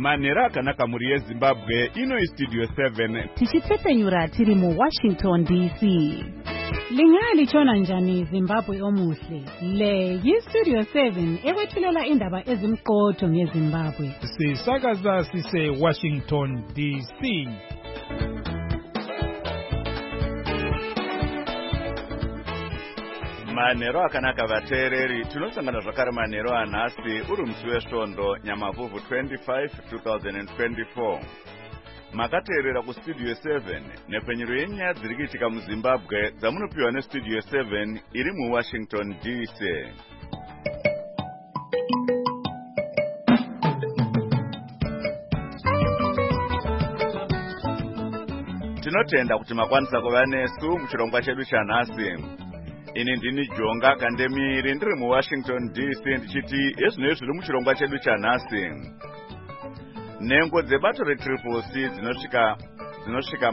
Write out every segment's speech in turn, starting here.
manhero akanaka muri yezimbabwe. Ino istudio 7 tichitsepenyura tiri muWashington DC. Lingalitshona njani Zimbabwe omuhle? Le yistudio 7 ekwethulela indaba ezimqotho ngeZimbabwe. Sisakaza sise Washington DC. manhero akanaka vateereri, tinosangana zvakare manhero anhasi uri musi wesvondo nyamavhuvhu 25 2024. makateerera kustudio 7 nepfenyuro yenyaya dziri kuitika muzimbabwe dzamunopiwa nestudio 7 iri muWashington DC. tinotenda kuti makwanisa kuva nesu muchirongwa chedu chanhasi. ini ndini Jonga Kandemiri ndiri muWashington DC ndichiti ezvinoi zviri muchirongwa chedu chanhasi. Nhengo dzebato reTriple-C dzinosvika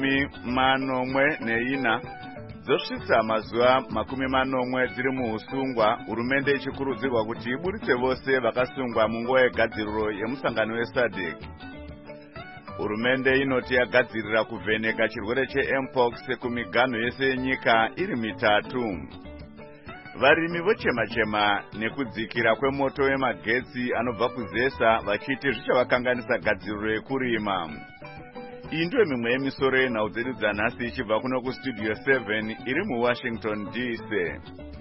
40 dzosvitsa mazuva 40 dziri muusungwa, hurumende ichikurudzirwa kuti iburitse vose vakasungwa munguva yegadziriro yemusangano weSADC. hurumende inoti yagadzirira kuvheneka chirwere cheMpox kumiganho yese yenyika iri mitatu. varimi vochema-chema nekudzikira kwemoto wemagetsi anobva kuzesa vachiti zvichavakanganisa gadziriro yekurima. iyi ndiyo mimwe yemisoro yenhau dzedu dzanhasi ichibva kuno kustudio 7 iri muWashington DC.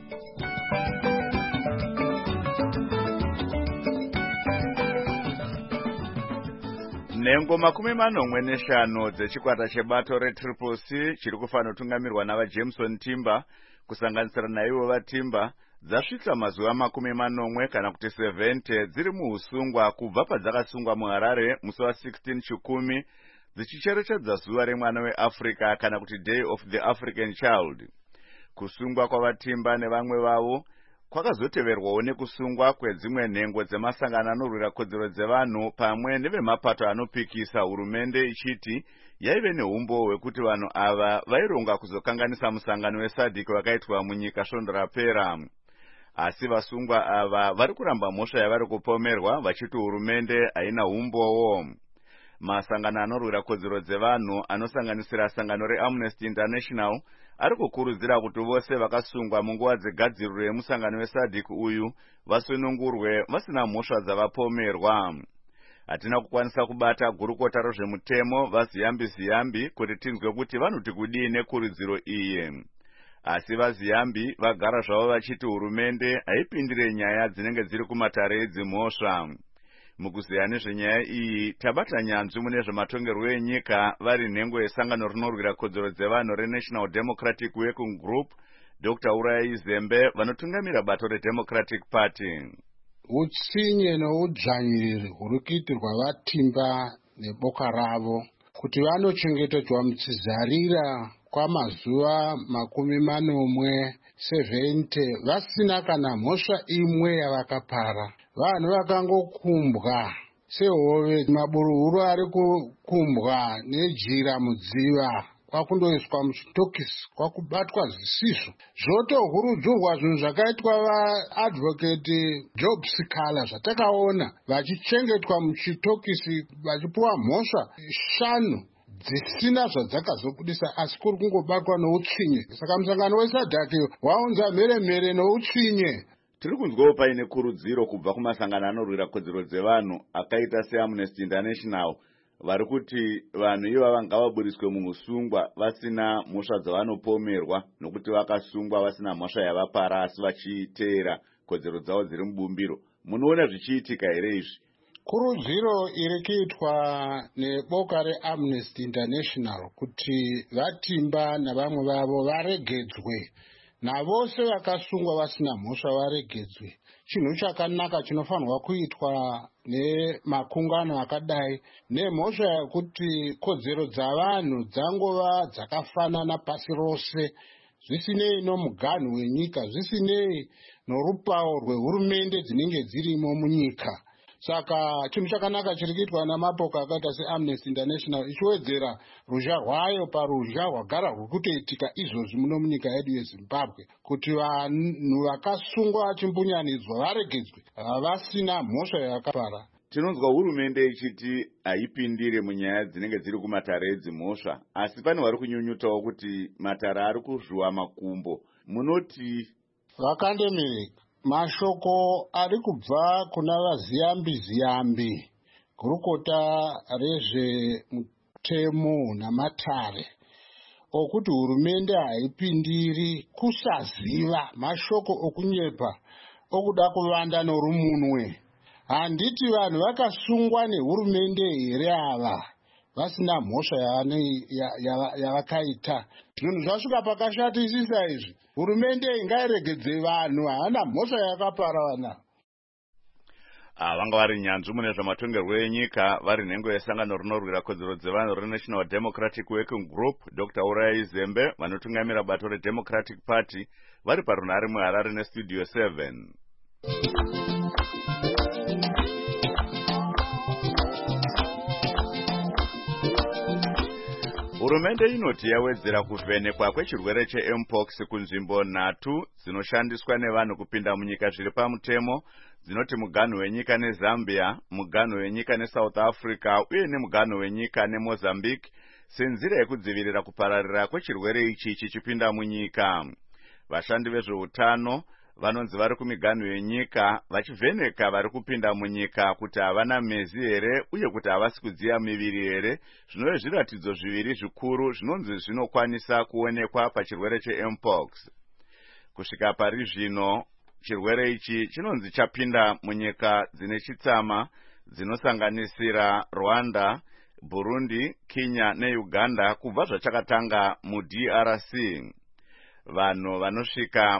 nhengo 45 dzechikwata chebato reTriple-C chiri kufanira kutungamirwa navaJameson Timber kusanganisira naivo vaTimber dzasvitsa mazuva 40 kana kuti 70 dziri muusungwa kubva padzakasungwa muHarare musi wa16 Chikumi dzichicherechedza zuva remwana weAfrica kana kuti Day of the African Child. kusungwa kwavaTimber nevamwe vavo kwakazoteverwawo nekusungwa kwedzimwe nhengo dzemasangano anorwira kodzero dzevanhu pamwe nevemapato anopikisa, hurumende ichiti yaive neumbo hwekuti vanhu ava vaironga kuzokanganisa musangano weSADC wakaitwa munyika svondo rapera. asi vasungwa ava vari kuramba mhosva yavari kupomerwa vachiti hurumende haina umbowo. masangano anorwira kodzero dzevanhu anosanganisira sangano reAmnesty International ari kukurudzira kuti vose vakasungwa munguva dzegadziriro yemusangano weSADC uyu vasunungurwe vasina mhosva dzavapomerwa. hatina kukwanisa kubata gurukota rozvemutemo vaZiyambi kuti tinzwe kuti vanoti kudii nekurudziro iyi. asi vaZiyambi vagara zvavo vachiti hurumende haipindire nyaya dzinenge dziri kumatare edzimhosva. mukuziya nezvenyaya iyi tabata nyanzvi mune zvematongerwo enyika vari nhengo yesangano rinorwira kodzero dzevanhu reNational Democratic Working Group Dr. Urayi Zembe vanotungamira bato reDemocratic Party. utsinye noudzvanyiriri huri kuitirwa vaTimber neboka ravo kuti vanochengetedzwa muchizarira kwamazuva 70 vasina kana mhosva imwe yavakapara. vanhu vakangokumbwa sehove, maburuhuru ari kukumbwa nejira mudziva kwakundoiswa muchitokisi kwakubatwa zvisizvo. zvotohurudzurwa zvinhu zvakaitwa vaadvocate Job Sikala zvatakaona vachichengetwa muchitokisi vachipuwa mhosva 5 dzisina zvadzakazobudisa, asi kuri kungobatwa noutsinye. saka musangano weSADC waunza mheremhere noutsinye. tiri kunzwawo paine kurudziro kubva kumasangano anorwira kodzero dzevanhu akaita seAmnesty International vari kuti vanhu ivava ngavaburiswe muusungwa vasina mhosva dzavanopomerwa nokuti vakasungwa vasina mhosva yavapara asi vachiteera kodzero dzavo dziri mubumbiro. munoona zvichiitika here izvi? kurudziro iri kuitwa neboka reAmnesty International kuti vaTimber navamwe vavo varegedzwe navose vakasungwa vasina mhosva varegedzwe. chinhu chakanaka chinofanirwa kuitwa nemakungano akadai nemhosva yekuti kodzero dzavanhu dzangova dzakafanana pasi rose, zvisinei nomuganhu wenyika, zvisinei norupawo rwehurumende dzinenge dzirimo munyika. saka chinhu chakanaka chiri kuitwa namapoka akaita seAmnesty International ichiwedzera ruzha rwayo paruzha rwagara rwuri kutoitika izvozvi muno munyika yedu yeZimbabwe, kuti vanhu vakasungwa vachimbunyanidza varegedzwe vasina mhosva yakapara. Tinonzwa hurumende ichiti haipindire munyaya dzinenge dziri kumatare edzimhosva, asi pane vari kunyunyutawo kuti matare ari kuzhuwa makumbo. Munoti vakandemereka mashoko ari kubva kuna vaziyambi gurukota rezvemutemo namatare okuti hurumende haipindiri kusaziva, mashoko okunyepa okuda kuvanda norumunwe. Handiti vanhu vakasungwa nehurumende here ava vasina mhosva yavakaita? Zvinhu zvasvika pakashatisisa izvi. Hurumende ingairegedze vanhu, havana mhosva yakaparana. Vanga vari nyanzvi mune zvamatongerwo enyika, vari nhengo yesangano rinorwira kodzero dzevanhu reNational Democratic Working Group, Dr. Urayi Zembe, vanotungamira bato reDemocratic Party, vari parunhare muHarare neStudio 7. Hurumende inoti yawedzera kuvhenekwa kwechirwere cheMpox kunzvimbo 3 dzinoshandiswa nevanhu kupinda munyika zviri pamutemo, dzinoti muganhu wenyika neZambia, muganhu wenyika neSouth Africa uye nemuganhu wenyika neMozambique, senzira yekudzivirira kupararira kwechirwere ichi chichipinda munyika. Vashandi vezveutano vanonzi vari kumiganhu yenyika vachivheneka vari kupinda munyika kuti havana mezi here uye kuti havasi kudziya miviri here, zvinove zviratidzo zviviri zvikuru zvinonzi zvinokwanisa kuonekwa pachirwere cheMpox. Kusvika pari zvino, chirwere ichi chinonzi chapinda munyika dzine chitsama dzinosanganisira Rwanda, Burundi, Kenya neUganda kubva zvachakatanga muDRC. Vanhu vanosvika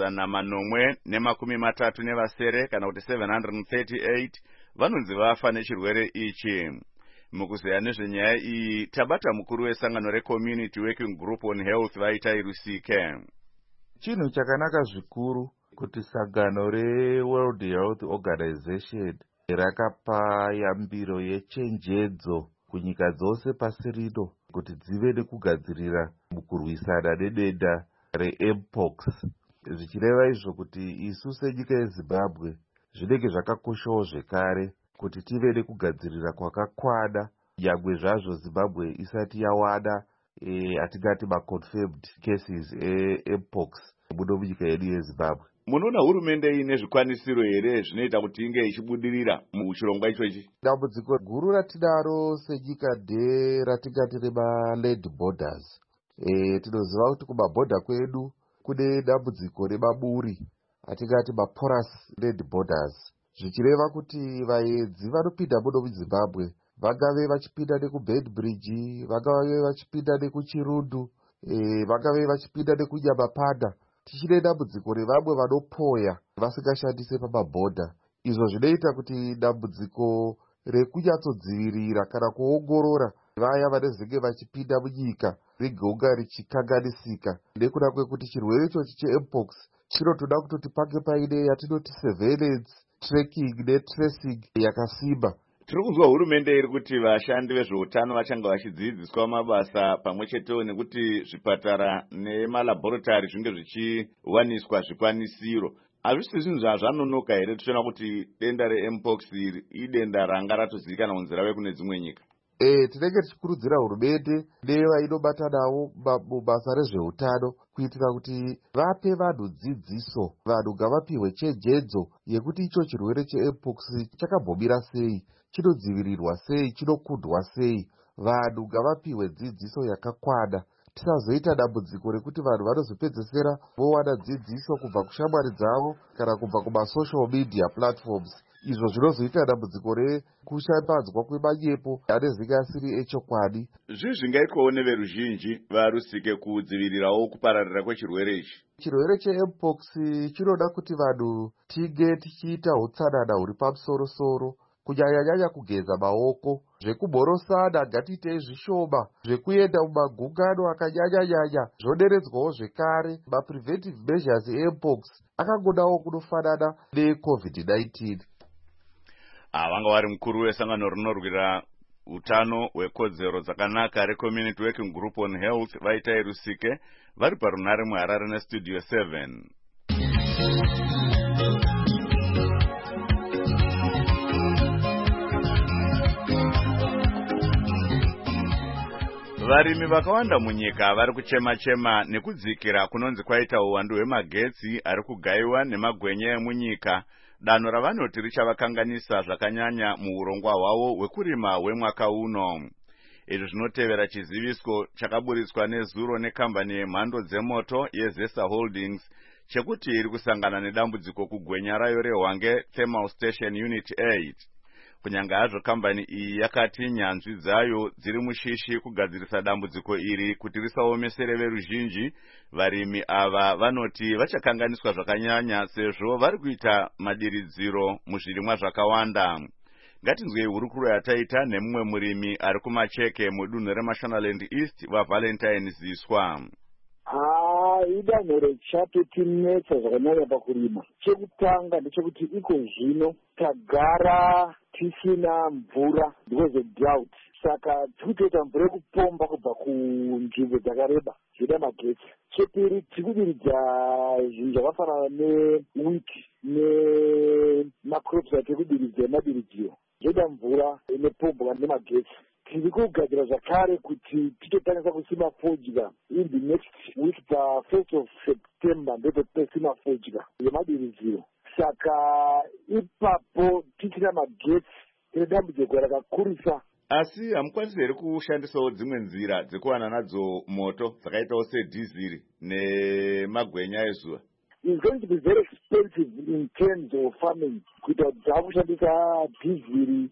837 kana kuti 738 vanonzi vafa nechirwere ichi. Mukuzeya nezvenyaya iyi, tabata mukuru wesangano reCommunity Working Group on Health Vaitai Rusike. Chinhu chakanaka zvikuru kuti sangano reWorld Health Organization rakapa yambiro yechenjedzo kunyika dzose pasi rino kuti dzive nekugadzirira mukurwisana nedenda reMpox. Zvichireva izvo kuti isu senyika yeZimbabwe zvinenge zvakakoshawo zvekare kuti tive nekugadzirira kwakakwana, nyangwe zvazvo Zimbabwe isati yawada atingati maconfirmed cases eMpox muno munyika yedu yeZimbabwe. Munoona hurumende ine zvikwanisiro here zvinoita kuti inge ichibudirira muchirongwa ichochi? Dambudziko guru ratinaro senyika nderatingati rema-land borders. Tinoziva kuti kumabhodha kwedu kune dambudziko remaburi atingati maporous land borders, zvichireva kuti vaedzi vanopinda muno muZimbabwe vangave vachipinda nekuBedbridge, vangave vachipinda nekuChirundu, vangave vachipinda nekuNyamapanda, tichine dambudziko revamwe vanopoya vasingashandise pamabhodha. Izvo zvinoita kuti dambudziko rekunyatsodzivirira kana kuongorora vaya vanezenge vachipinda munyika rigonga richikanganisika, nekuda kwekuti chirwere ichochi cheMpox chinotoda kutoti pange paine yatinoti surveillance, tracking netracing yakasimba. Tiri kuzwa hurumende iri kuti vashandi vezveutano vachanga vachidzidziswa mabasa pamwe chetewo nekuti zvipatara nemalabhoritari zvinge zvichiwaniswa zvikwanisiro. Hazvisi zvinhu zvazvanonoka here tichiona kuti denda reMpox iri idenda ranga ratozivikanwa kunzi rave kune dzimwe nyika? Tinenge tichikurudzira hurumende nevainobata navo mubasa rezveutano kuitira kuti vape vanhu dzidziso, vanhu ngavapiwe chenjedzo yekuti icho chirwere cheMpox chakambomira sei, chinodzivirirwa sei, chinokundwa sei. Vanhu ngavapiwe dzidziso yakakwana, tisazoita dambudziko rekuti vanhu vanozopedzesera vowana dzidziso kubva kushamwari dzavo kana kubva kumasocial media platforms. Izvo zvinozoita dambudziko rekushambadzwa kwemanyepo anezenge asiri echokwadi. Zvingaitwawo neveruzhinji varusike kudzivirirawo kupararira kwechirwere ichi. Chirwere cheMpox chinoda kuti vanhu tige tichiita utsanana huri pamusoro-soro, kunyanya-nyanya kugeza maoko, zvekubhorosana ngatiitei zvishoma, zvekuenda mumagungano akanyanya-nyanya zvoderedzwawo zvekare. Mapreventive measures eMpox akangodawo kunofanana neCovid-19. Vanga vari mukuru wesangano rinorwira utano hwekodzero dzakanaka reCommunity Working Group on Health Vaitai Rusike, vari parunhare muHarare neStudio 7. Varimi vakawanda munyika vari kuchema-chema nekudzikira kunonzi kwaita uwandu hwemagetsi ari kugaiwa nemagwenya emunyika, danho ravanoti richavakanganisa zvakanyanya muurongwa hwavo hwekurima hwemwaka uno. Izvi zvinotevera chiziviso chakaburitswa nezuro nekambani yemhando dzemoto yeZesa Holdings chekuti iri kusangana nedambudziko kugwenya rayo reHwange Thermal Station Unit 8. Kunyanga hazvo kambani iyi yakati nyanzvi dzayo dziri mushishi kugadzirisa dambudziko iri kuti risaomesere veruzhinji, varimi ava vanoti vachakanganiswa zvakanyanya sezvo vari kuita madiridziro muzvirimwa zvakawanda. Ngatinzwei hurukuro yataita nemumwe murimi ari kumacheke mudunhu reMashonaland East vaValentine Ziswa. Idanho rechapetinetsa zvakanyanya pakurima. Chekutanga ndechekuti iko zvino tagara tisina mvura because of drought. Saka tikutoita mvura yekupomba kubva kunzvimbo dzakareba zvida magetsi. Chepiri tikudiridza zvinhu zvakafanana newiti nemacrops atikudiridza emadiridziro zvoda mvura inopombwa nemagetsi. Tiri kugadzira zvakare kuti titokwanisa kusima fodya in the next week pa1st of September ndotosima fodya yemadiridziro. Saka ipapo tichina magetsi tine dambudziko rakakurisa. Asi hamukwanisi here kushandisawo dzimwe nzira dzekuwana nadzo moto dzakaitawo sedhiziri nemagwenya ezuva? It's going to be very expensive in terms of farming. Kuita dzakushandisa dhiziri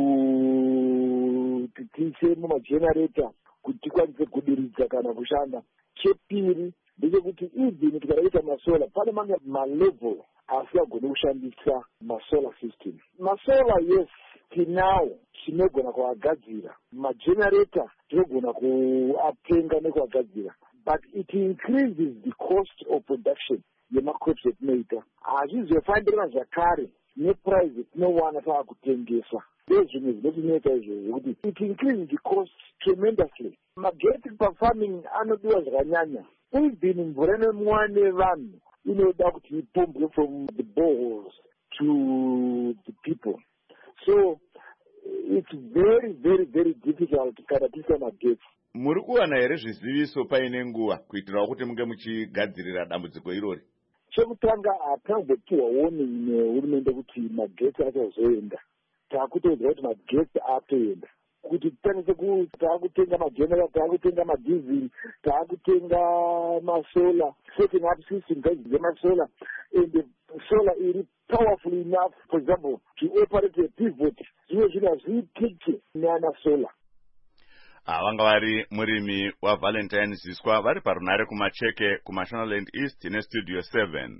kuti tiise mumagenerator kuti tikwanise kudiridza kana kushanda. Chepiri ndechekuti even tikadaita masola pane mamwe malevel asingagoni kushandisa masolar system. Masolar yes tinawo tinogona kuagadzira, magenerator tinogona kuatenga nekuagadzira, but it increases the cost of production yemacrops etinoita. Hazvizofanirana zvakare neprice etinowana taakutengesa. Ndezvimwe zvinotineta izvozvo kuti it increases the cost tremendously. Magetsi pafarming anodiwa zvakanyanya. Even mvura inomwiwa nevanhu inoda kuti ipombwe from the boreholes to the people. So it's very, very, very difficult kana tisina magetsi. Muri kuwana here zviziviso paine nguva kuitirawo kuti munge muchigadzirira dambudziko irori? Chekutanga hatambopiwawo nehurumende kuti magetsi achazoenda. Taakutoudzwa kuti magetsi atoenda. Kuti tikwanise taakutenga magenerator, taakutenga madhizili, taakutenga masola, setting up system dzemasola, and the solar iri powerful enough, for example, to operate a pivot. Zvimwe zvinhu hazviitiki neana sola. Vanga vari murimi waValentine Ziswa vari parunare kumacheke kuMashonaland East neStudio 7.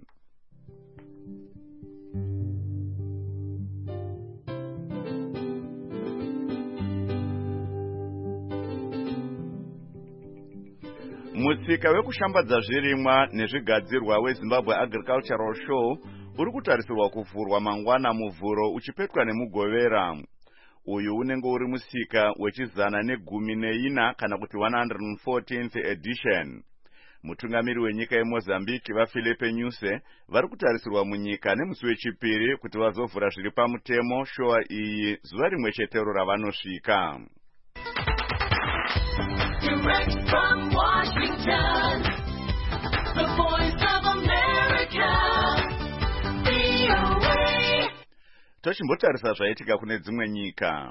Mutsika wekushambadza zvirimwa nezvigadzirwa weZimbabwe Agricultural Show uri kutarisirwa kuvhurwa mangwana muvhuro uchipetwa nemugovera. Uyu unenge uri musika wechizana-14 kana kuti 114th edition. Mutungamiri wenyika yeMozambique vaPhilippe Nyusi vari kutarisirwa munyika nemusi wechipiri kuti vazovhura zviri pamutemo showa iyi zuva rimwe chetero ravanosvika. Direct from Washington, the Voice of America, VOA. Tochimbotarisa zvaitika kune dzimwe nyika.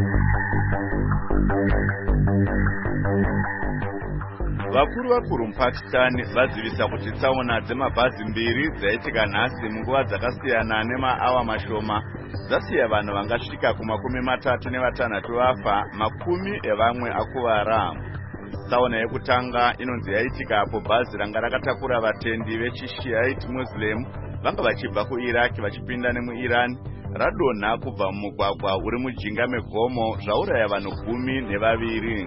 Vakuru muPakistan vazivisa kuti tsaona dzemabhazi mbiri dzaitika nhasi munguva dzakasiyana nemaawa mashoma dzasiya vanhu vangasvika ku36 vafa, 10 evamwe akuvara. Tsaona yekutanga inonzi yaitika apo bhazi ranga rakatakura vatendi vechishiite Muslim vanga vachibva kuIraq vachipinda nemuIran radonha kubva mumugwagwa uri mujinga megomo zvauraya vanhu 12.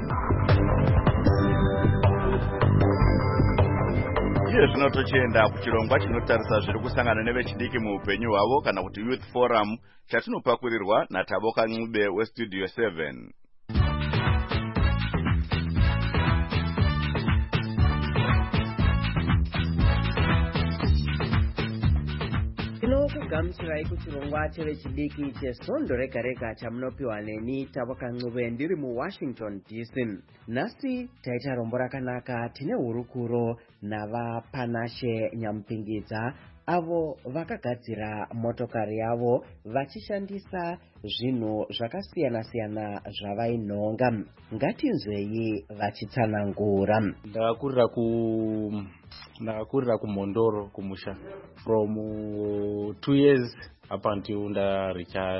Iye zvino tochienda kuchirongwa chinotarisa zviri kusangana nevechidiki muupenyu hwavo kana kuti Youth Forum chatinopakurirwa naTaboka Ncube weStudio 7. ndinokugamuchirai kuchirongwa chevechidiki chesondo rega rega chamunopiwa neni Tavokancuve ndiri muWashington DC. Nhasi taita rombo rakanaka. Tine hurukuro navaPanashe Nyamupingidza avo vakagadzira motokari yavo vachishandisa zvinhu zvakasiyana-siyana zvavainhonga. Ngatinzwei vachitsanangura. Ndakakurira kuMondoro kumusha from 2 years up until ndaricha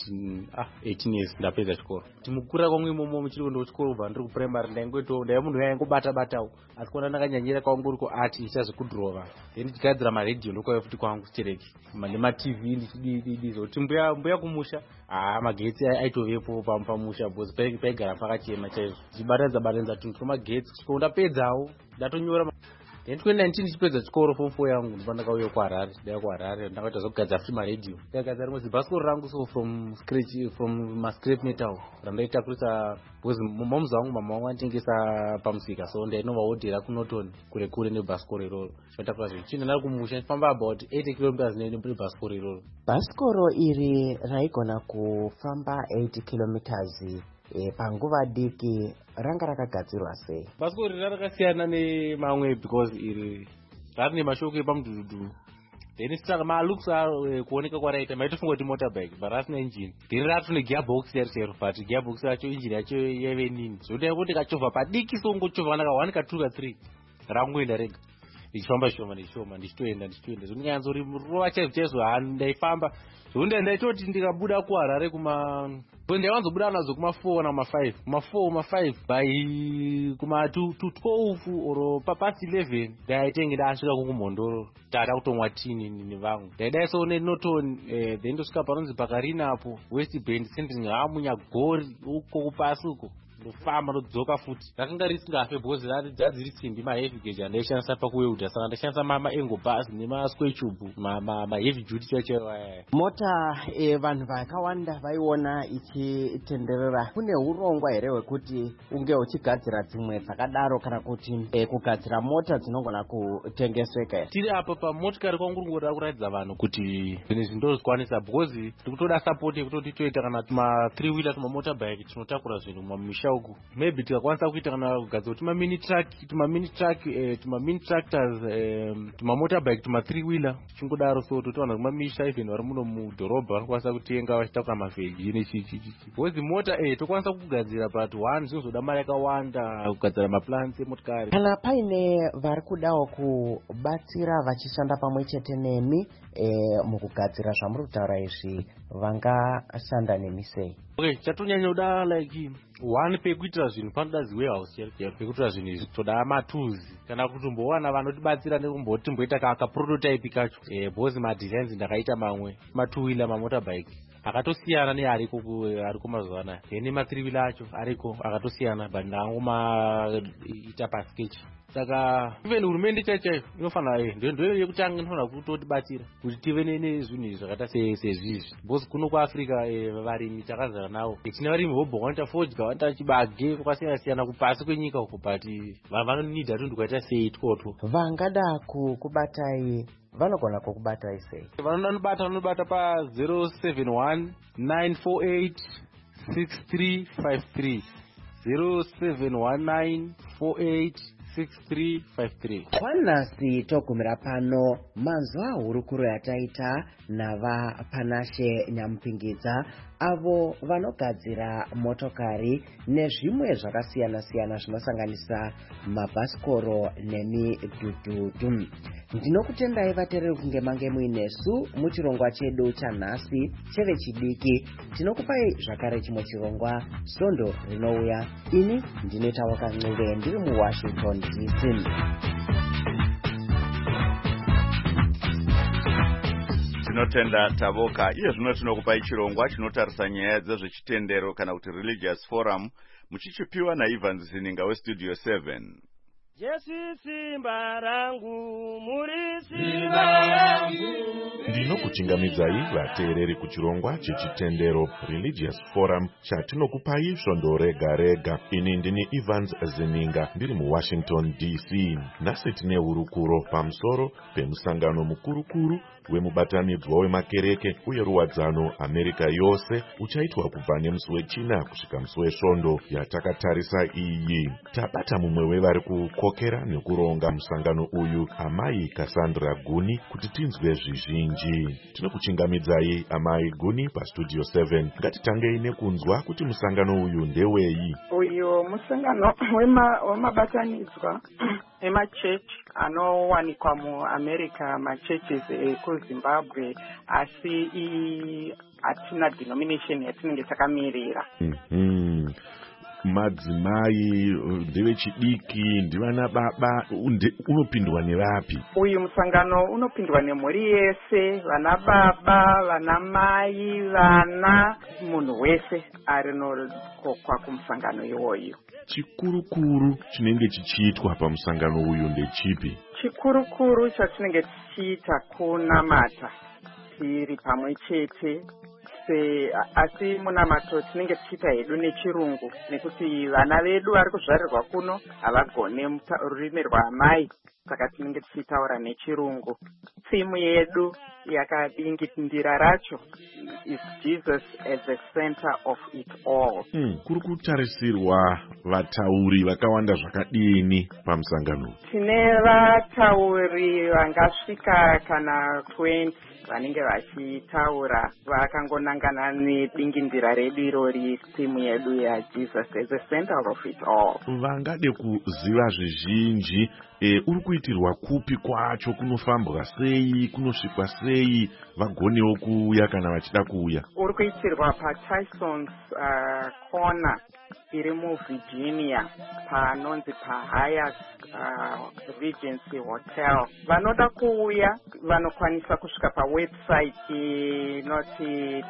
18 years ndapedza chikoro. Timukura kwangu imomo muchiri kuenda kuchikoro kubva ndiri kuprimary ndaya munhu yaingobata-batawo asi kuona ndakanyanyira kwangu uri kuart ndichazikudhirova then ndichigadzira maredhiyo ndokauya futi kwangu chitereki nematv ndichidii zoti mbuya kumusha magetsi aitovepo pamusha bcause paigara pakachema chaizvo ndichibatanidza tunhu twemagetsi kusvika ndapedzawo ndatonyora. Then 2019 ndichipedza chikoro form 4 yangu ndipo ndakauya kuHarare ndakaita zvokugadzira futi maredhiyo. Ndakagadzira rimwe zibhasikoro rangu so from scrap metal randaita kurisa because momuzi wangu mama wangu anotengesa pamusika so ndainovahodhera kuNorton kure nebhasikoro iroro. Zvinotakura zvichinda ndari kumusha ndifamba about 80 km nebhasikoro iroro. Bhasikoro iri raigona kufamba 80 km panguva diki ranga rakagadzirwa sei? Bhasikoro iri rakasiyana nemamwe because iri rari nemashoko epamudhudhu. Then saka malooks kuoneka kwaraita maitofunga kuti motorbike but rasina engine. Then ratu negearbox yarichero but gearbox yacho engine yacho yaive nini. Zvoda kuti kachovha padiki songochovha ndaka 1 ka 2 ka 3 rangoenda rega. Ndichifamba shoma ndichitoenda zvondinyanzori rova chaizvo ndaifamba zvonda ndaitoti ndikabuda kuHarare ndaiwanzobuda nazo kuma4 nama5 kuma4 by kuma 12 oro pasi 11 ndaitenge ndasvika kuMondoro tata kutomwa tini nevamwe ndaidaiso neNorton then ndosvika panonzi Pakarina apo West Bend sending Munyagori uko kupasi uko ndofamba ndodzoka futi. Rakanga risingafe because dzadziri simbi maheavy gauge andaishandisa pakuwelda saka ndashandisa maengo bus nemasquare tube maheavy duty chacho. Mota vanhu vakawanda vaiona ichitenderera. Kune urongwa here hwekuti unge uchigadzira dzimwe dzakadaro kana kuti kugadzira mota dzinogona kutengesweka here? Tiri apa pamotikari kwangu ngoda kuratidza vanhu kuti zvinhu ndozvikwanisa because tikutoda support yekutoti toita kana tuma 3 wheeler tuma motorbike tinotakura zvinhu mumisha uku. Maybe tikakwanisa kuita kana kugadzira tuma mini tractors tuma motorbike tuma 3 wheeler chingodaro so totowana kumamisha even vari muno mudhorobha vanokwanisa kutenga vachitauka mavheji nechichi because mota tokwanisa kugadzira but one zvinozoda mari yakawanda kugadzira maplans emotikari. Kana paine vari kudawo kubatsira vachishanda pamwe chete nemi mukugadzira zvamuri kutaura izvi vangashanda nemi sei? Okay, chatonyanya kuda like one pekuitira zvinhu panoda ziwarehouse pekuitira zvinhu izvi toda matools kana kutombowana vanotibatsira nekumbotimboita kaprototype kacho because madesigns ndakaita mamwe ma2 wheeler mamotorbike akatosiyana neariko mazuva anaya then ma3 wheeler acho ariko akatosiyana but ndangomaita pasketch. Saka even hurumende chaiyo inofanira ndio yekutanga inofanira kutotibatsira kuti tive nezvinhu zvakaita sezvizvi because kuno kuAfrica varimi takazara navo tine varimi vobva vanoita fodya vanoita chibage kwakasiyana kupasi kwenyika uko but vanonidha tunhu twaita sei twotwo. Vangada kukubatai vanogona kukubatai sei? Vanobata pa 071 948 6353 0719486353. Kwanhasi togumira pano manzwa hurukuro yataita navaPanashe Nyamupingidza avo vanogadzira motokari nezvimwe zvakasiyana-siyana zvinosanganisa mabhasikoro nemidhudhudhu. Ndinokutendai vateereri kunge mange muinesu muchirongwa chedu chanhasi chevechidiki. Tinokupai zvakare chimwe chirongwa sondo rinouya. Ini ndine Tavokancuve ndiri muWashington DC. Tinotenda Tavoka. Iye zvino tinokupai chirongwa chinotarisa nyaya dzezvechitendero kana kuti religious forum muchichipiwa naIvan Zininga westudio 7. Jesu simba rangu, muri simba rangu. Ndinokuchingamidzai vateereri kuchirongwa chechitendero Religious Forum chatinokupai svondo rega rega. Ini ndini Evans Zininga ndiri muWashington DC. Nhasi tine hurukuro pamusoro pemusangano mukurukuru wemubatanidzwa wemakereke uye ruwadzano Amerika yose uchaitwa kubva nemusi wechina kusvika musi wesvondo yatakatarisa iyi. Tabata mumwe wevari kukokera nekuronga musangano uyu, Amai Cassandra Guni, kuti tinzwe zvizhinji. Tinokuchingamidzai Amai Guni pastudio 7. Ngatitangei nekunzwa kuti musangano uyu ndewei. Uyu musangano wemabatanidzwa emachechi anowanikwa muAmerica, machurches ekuZimbabwe, asi hatina denomination yatinenge takamirira. Madzimai ndevechidiki, ndivana baba, unopindwa nevapi? Uyu musangano unopindwa nemhuri yese, vana baba, vana mai, vana, munhu wese arinokokwa kumusangano iwoyu. Chikurukuru chinenge chichiitwa pamusangano uyu ndechipi? Chikurukuru chatinenge tichiita kunamata tiri pamwe chete, asi munamato tinenge tichiita hedu nechirungu, nekuti vana vedu vari kuzvarirwa kuno havagone rurimi rwaamai, saka tinenge tichitaura nechirungu. Thimu yedu yakadingindira racho is Jesus as the center of it all. Kuri kutarisirwa vatauri vakawanda zvakadini pamusangano? Tine vatauri vangasvika kana 20 vanenge vachitaura vakangonangana nedingindira redu irori, thimu yedu yaJesus as the center of it all. Vangade kuziva zvizhinji, uri kuitirwa kupi kwacho, kunofambwa sei, kunosvikwa sei, vagonewo kuuya kana vachida kuuya? Uri kuitirwa paTyson's Corner iri muVirginia panonzi paHyatt Regency Hotel. Vanoda kuuya vanokwanisa kusvika pawebsite inoti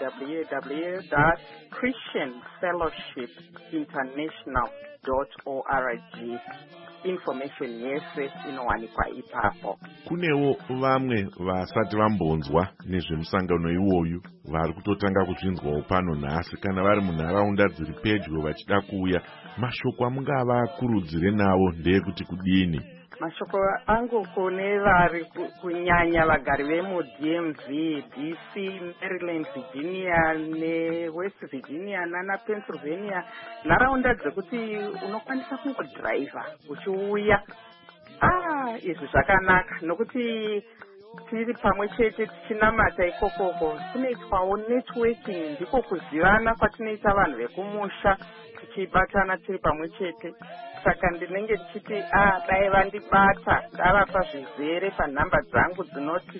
www.christianfellowshipinternational.org. Information yese inowanikwa ipapo. Kunewo vamwe vasati vambonzwa nezvemusangano iwoyu vari kutotanga kuzvinzwawo pano nhasi, kana vari munharaunda dziri pedyo vachida kuuya, mashoko amungava kurudzire nawo ndeyekuti kudini? Mashoko angu kune vari kunyanya vagari vemuDMV, DC, Maryland, Virginia neWest Virginia nana Pennsylvania, nharaunda dzekuti unokwanisa kungodhiraivha uchiuya. Izvi zvakanaka, nokuti tiri pamwe chete tichinamata ikokoko, kunoitwawo networking, ndiko kuzivana kwatinoita vanhu vekumusha tichibatana tiri pamwe chete. Saka ndinenge tichiti dai vandibata ndavapa zvizere panhamba dzangu dzinoti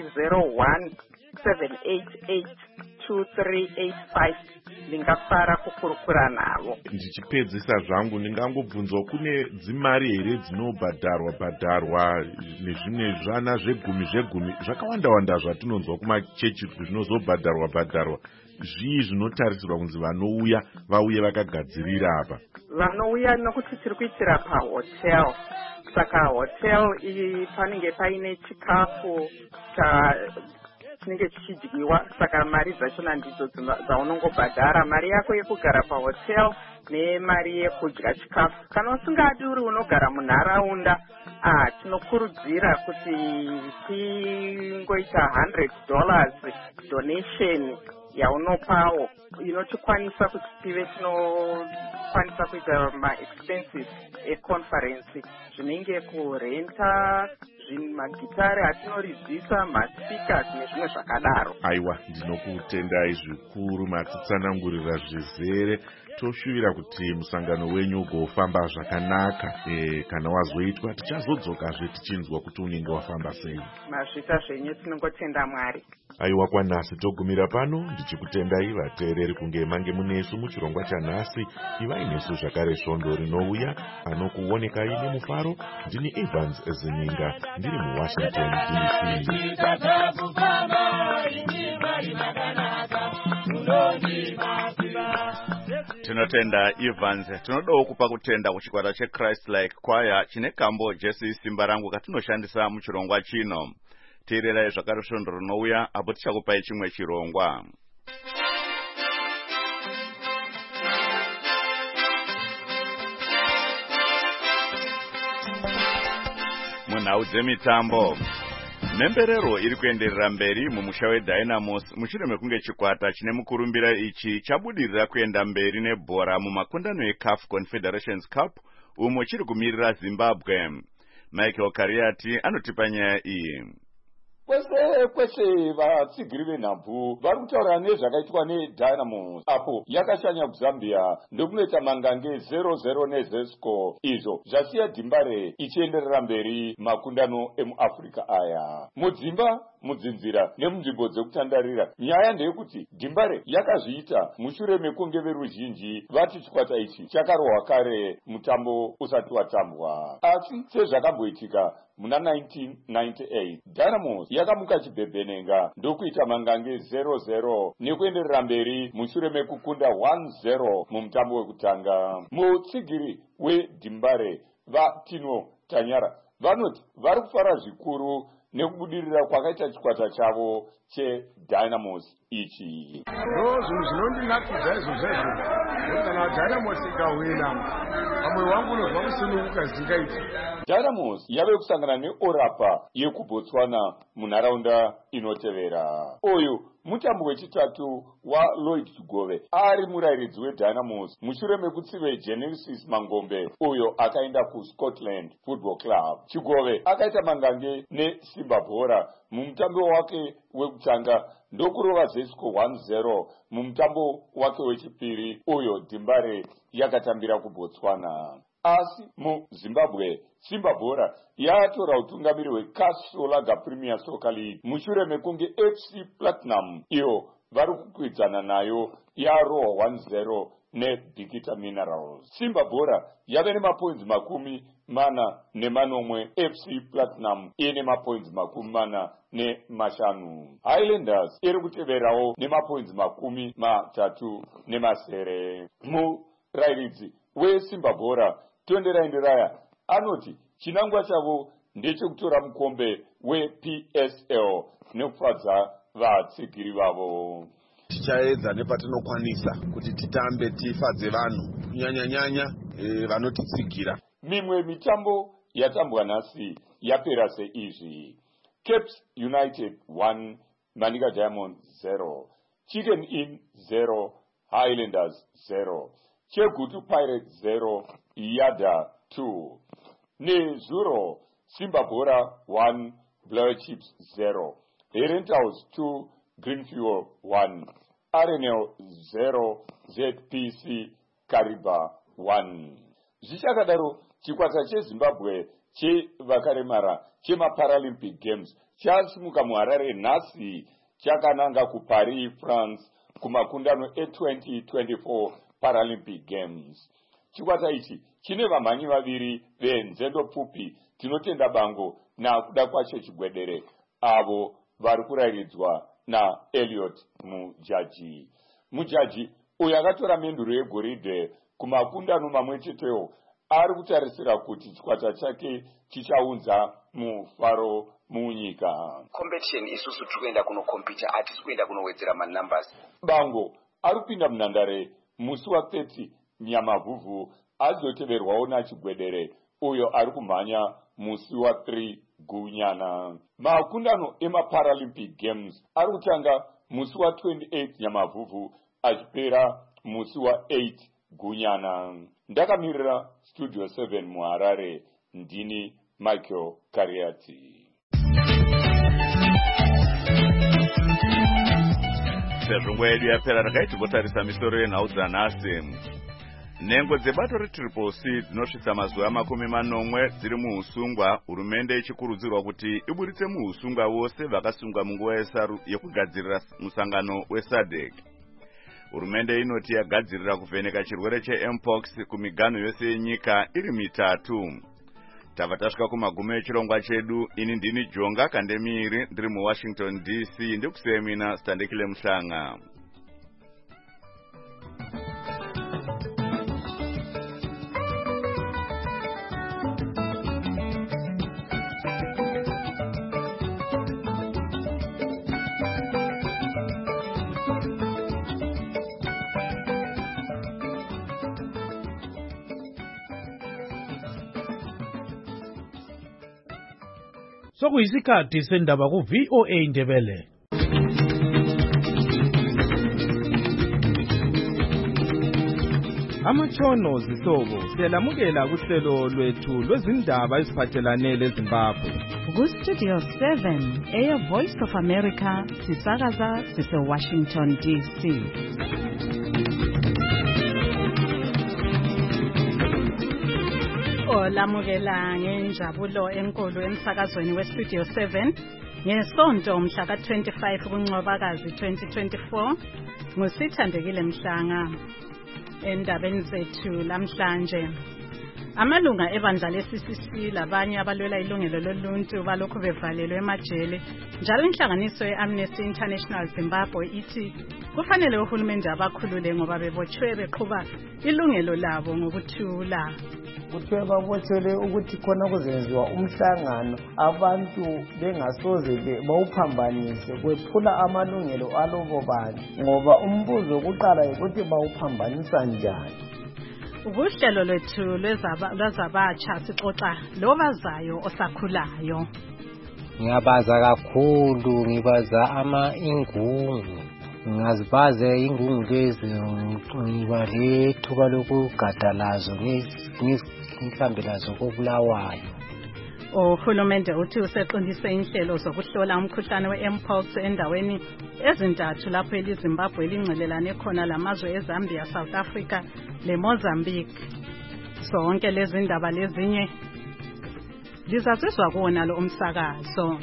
301-788-2385, ndingafara kukurukura navo. Ndichipedzisa zvangu, ndingangobvunzwa kune dzimari here dzinobhadharwa nezvimwe zvana zvegumi zvakawanda zvatinonzwa kumachechi zvinozobhadharwa. Zvii zvinotarisirwa kunzi vanouya vauye vakagadzirira apa? Vanouya nokuti tiri kuitira pahotel, saka hotel panenge paine chikafu chinenge chichidyiwa, saka mari dzachona ndidzo dzaunongobhadhara, mari yako yekugara pahotel nemari yekudya chikafu. Kana usingadi uri unogara munharaunda, tinokurudzira kuti tingoita $100 donation yaunopawo inotikwanisa kuti tive tinokwanisa kuita ma-expenses econference, zvinenge kurenta magitari atinorizisa, maspikers nezvimwe zvakadaro. Aiwa, ndinokutendai zvikuru matitsanangurira zvizere. Toshuvira kuti musangano wenyu ugofamba zvakanaka. Kana wazoitwa tichazodzokazve tichinzwa kuti unenge wafamba sei. Mazvita zvenyu tinongotenda Mwari. Aiwa, kwanhasi togumira pano, ndichikutendai vateereri kunge mange munesu muchirongwa chanhasi. Ivai nesu zvakare svondo rinouya, anokuonekai nemufaro. Ndini Evans Zininga, ndiri muWashington DC. Tinotenda Evans. Tinodawo kupa kutenda kuchikwata cheChrist Like Choir chine kambo Jesse Simba rangu katinoshandisa muchirongwa chino. teererai zvakare svondo rinouya apo tichakupai chimwe chirongwa. Munhau dzemitambo, mhemberero iri kuenderera mberi mumusha weDynamos mushure mekunge chikwata chine mukurumbira ichi chabudirira kuenda mberi nebhora mumakundano eCAF Confederations Cup umo chiri kumirira Zimbabwe. Michael Kariati anotipa nyaya iyi. Kwese vatsigiri venhabvu vari kutaura nezvakaitwa neDynamos apo yakashanya kuZambia ndokunoita mangange 0-0 neZesco, izvo zvasiya Dimbare ichienderera mberi makundano emuAfrica aya. Mudzimba, mudzinzira nemunzvimbo dzekutandarira, nyaya ndeyekuti Dimbare yakazviita mushure mekunge veruzhinji vati chikwata ichi chakarohwa kare mutambo usati watambwa. Asi sezvakamboitika muna 1998 Dynamos yakamuka chibhebhenenga ndokuita mangange 0-0 nekuenderera mberi mushure mekukunda 1-0 mumutambo wekutanga. Mutsigiri weDimbare vaTino Tanyara vanoti vari kufara zvikuru nekubudirira kwakaita chikwata chavo cheDynamos ichi. Zvinhu zvinondinakidza izvozvo kana Dynamos ikawina pamwe wangu unozwa kusununguka zingaiti. Dynamos yave kusangana neOrapa yekuBotswana munharaunda inotevera. Uyu mutambo wechitatu waLloyd Chigove ari murairidzi weDynamos mushure mekutsive Genesis Mangombe uyo akaenda kuScotland Football Club. Chigove akaita mangange neSimba Bhora mumutambo wake wekutanga ndokurova Zesco 1-0 mumutambo wake wechipiri uyo Dimbare yakatambira kuBotswana. Asi muZimbabwe Simba Bhora yatora utungamiri hweKasolaga Premier Soccer League mushure mekunge FC Platinum iyo vari kukwidzana nayo yarohwa 1-0 neBikita Minerals. Simba Bhora yave nemapoints 40 FC Platinum ine mapoints 45. Highlanders iri kuteverawo nemapoints 37. Murairidzi weSimba Bhora Tonderaya anoti chinangwa chavo ndechekutora mukombe wePSL nekufadza vatsigiri vavo. Tichaedza nepatinokwanisa kuti titambe tifadze vanhu kunyanya vanotitsigira. Mimwe mitambo yatambwa nhasi yapera seizvi: Caps United 1 Manika Diamonds 0, Chicken Inn 0 Highlanders 0, Chegutu Pirates 0 Yada 2. Nezuro Simba Bhora 1 Blue Chips 0, Herentals 2 Greenfield 1, RNL 0 ZPC Kariba 1. Zvichakadaro chikwata cheZimbabwe chevakaremara chemaParalympic Games chasimuka muHarare nhasi chakananga kuParis, France kumakundano e2024 Paralympic Games. Chikwata ichi chine vamhanyi vaviri venzendo pfupi tinotenda bango nakuda kwacho chigwedere avo vari kurairidzwa naEliot Mujaji. Mujaji uyo akatora menduro yegoridhe kumakundano mamwe chetewo ari kutarisira kuti chikwata chake chichaunza mufaro munyika. Competition isusu tikuenda kunokompita, hatisi kuenda kunowedzera manumbers. Bango ari kupinda munhandare musi wa30 Nyamavhuvhu azoteverwawo nachigwedere uyo ari kumhanya musi wa3 Gunyana. Makundano emaParalympic Games ari kutanga musi wa28 Nyamavhuvhu achipera musi wa8 Gunyana. Ndakamirira Studio 7 muHarare, ndini Michael Kariati. Sezvo nguva yedu yapera rakaiti kutarisa misoro yenhau dzanhasi. Nhengo dzebato reTriple C dzinosvitsa mazuva 40 dziri muusungwa, hurumende ichikurudzirwa kuti iburitse muusungwa wose vakasungwa munguva yekugadzirira musangano weSADC. Hurumende inoti yagadzirira kuvheneka chirwere cheMpox kumiganho yose yenyika iri mitatu. Tava tasvika kumagumo echirongwa chedu. Ini ndini Jonga Kandemiri ndiri muWashington DC, ndikusemina Standekile Muhlanga. sokuyisikhathi sendaba ku-VOA Indebele. Amatshono zihlobo siyalamukela kuhlelo lwethu lwezindaba eziphathelane leZimbabwe. Ku-Studio 7 eyeVoice of America sisakaza sise-Washington DC. Olamukela ngenjabulo enkulu emsakazweni we-Studio 7 ngesonto mhla ka-25 kuNcwabakazi 2024 ngusithandekile Mhlanga. Endabeni zethu lamhlanje, amalunga ebandla le-CCC labanye abalwela ilungelo loluntu balokhu bevalelwe emajele, njalo inhlanganiso ye-Amnesty International Zimbabwe ithi kufanele uhulumende abakhulule ngoba bebotshwe beqhuba ilungelo labo ngokuthula. Kuthiwe babotshelwe ukuthi khona kuzenziwa umhlangano abantu bengasoze bawuphambanise kwephula amalungelo alobo bantu, ngoba umbuzo wokuqala ukuthi bawuphambanisa njani. Ukuhlelo lwethu lwezabatsha sixoxa lobazayo osakhulayo. Ngiyabaza kakhulu, ngibaza ingungu. Ngazibaze ingungu lezi ngiba lethuba lokugada lazo mhlambe lazo kobulawayo. Uhulumende uthi useqondise inhlelo zokuhlola umkhuhlane we-mpox endaweni ezintathu lapho eliZimbabwe lingcelelane khona lamazwe eZambia, South Africa leMozambique. Sonke lezi ndaba lezinye lizazizwa kuwona lo umsakazo.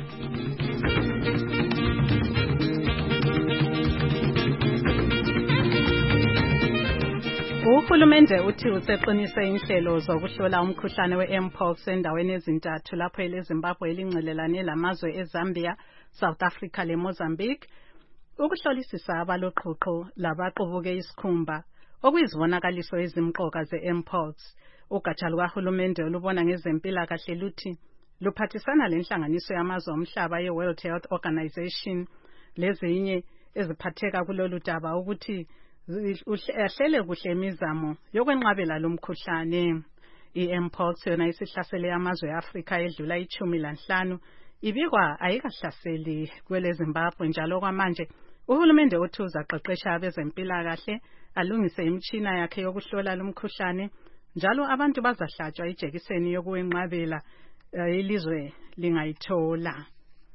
Uhulumende uthi useqinise inhlelo zokuhlola umkhuhlane we-mpox endaweni ezintathu lapho eliZimbabwe lingcelelane lamazwe eZambia, South Africa leMozambique, ukuhlolisisa abaloqhuqho labaqhubuke isikhumba okuyizibonakaliso ezimqoka ze-mpox. Ugatsha lukahulumende olubona ngezempilakahle luthi luphathisana lenhlanganiso yamazwe omhlaba ye-World Health Organization lezinye eziphatheka kulolu daba ukuthi ahlele kuhle imizamo yokwenqabela lomkhuhlane. I-mpox yona isihlasele amazwe e-Afrika edlula 15 ibikwa ayikahlaseli kwele Zimbabwe, njalo kwamanje uhulumende uthi uzaqeqesha abezempilakahle alungise imitshina yakhe yokuhlola lomkhuhlane, njalo abantu bazahlatshwa ijekiseni yokuwenqabela ilizwe lingayithola.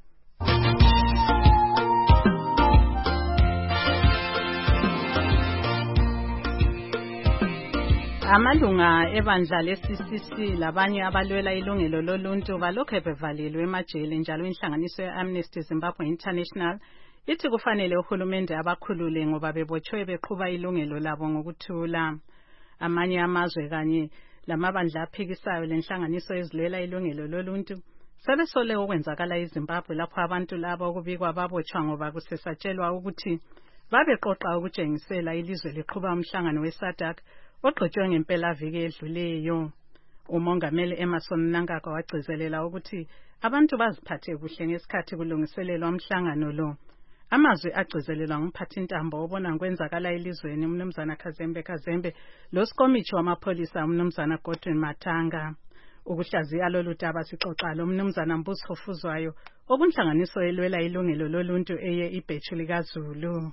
Amalunga ebandla le-CCC labanye abalwela ilungelo loluntu balokhu bevalelwe emajele, njalo inhlanganiso ye-Amnesty Zimbabwe International ithi kufanele uhulumende abakhulule ngoba bebotshwe beqhuba ilungelo labo ngokuthula. Amanye amazwe kanye lamabandla aphikisayo lenhlanganiso ezilwela ilungelo loluntu sebesole okwenzakala eZimbabwe lapho abantu labo okubikwa babotshwa ngoba kusesatshelwa ukuthi babeqoqa ukutshengisela ilizwe liqhuba umhlangano we-SADC ogqotshwe ngempelaviki edluleyo. Umongameli Emmerson Mnangagwa wagcizelela ukuthi abantu baziphathe kuhle ngesikhathi kulungiselelwa umhlangano lo. Amazwi agcizelelwa ngumphathintambo obona kwenzakala elizweni uMnumzana Kazembe losikomithi wamapholisa uMnumzana Godwin Matanga. Ukuhlaziya lolu daba sixoxa lo Mnumzana Mbusi Hofuzwayo obunhlanganiso elwela ilungelo loluntu eye iBhethu likaZulu.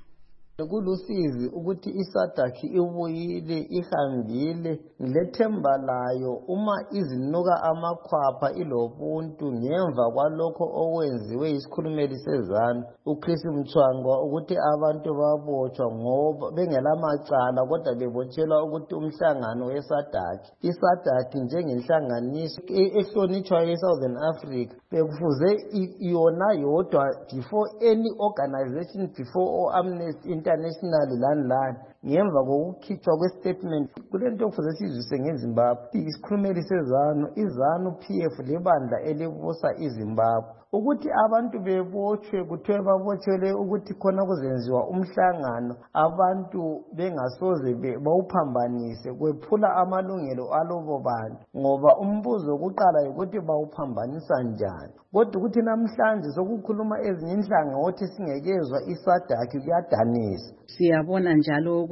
Kulusizi ukuthi iSADC ibuyile ihambile ngilethemba layo uma izinuka amakhwapha ilobuntu ngemva kwalokho okwenziwe isikhulumeli sezanu uChris Mchwangwa ukuthi abantu babotshwa ngoba bengelamacala kodwa bebotshelwa ukuthi umhlangano weSADC iSADC njengenhlanganiso ehlonitshwayo eSouthern Africa bekufuze yona yodwa before any organization, before Amnesty International lani ngemva kokukhitshwa kwestatement kulento okufuze sizwise ngeZimbabwe isikhulumeli sezanu izanu PF lebandla elibusa iZimbabwe ukuthi abantu bebotshwe kuthiwe babotshelwe ukuthi khona kuzenziwa umhlangano abantu bengasoze bawuphambanise kwephula amalungelo alobo bantu, ngoba umbuzo wokuqala ukuthi bawuphambanisa njani. Kodwa ukuthi namhlanje sokukhuluma ezinye inhlangothi singekezwa iSADC kuyadanisa. Siyabona njalo ukuthi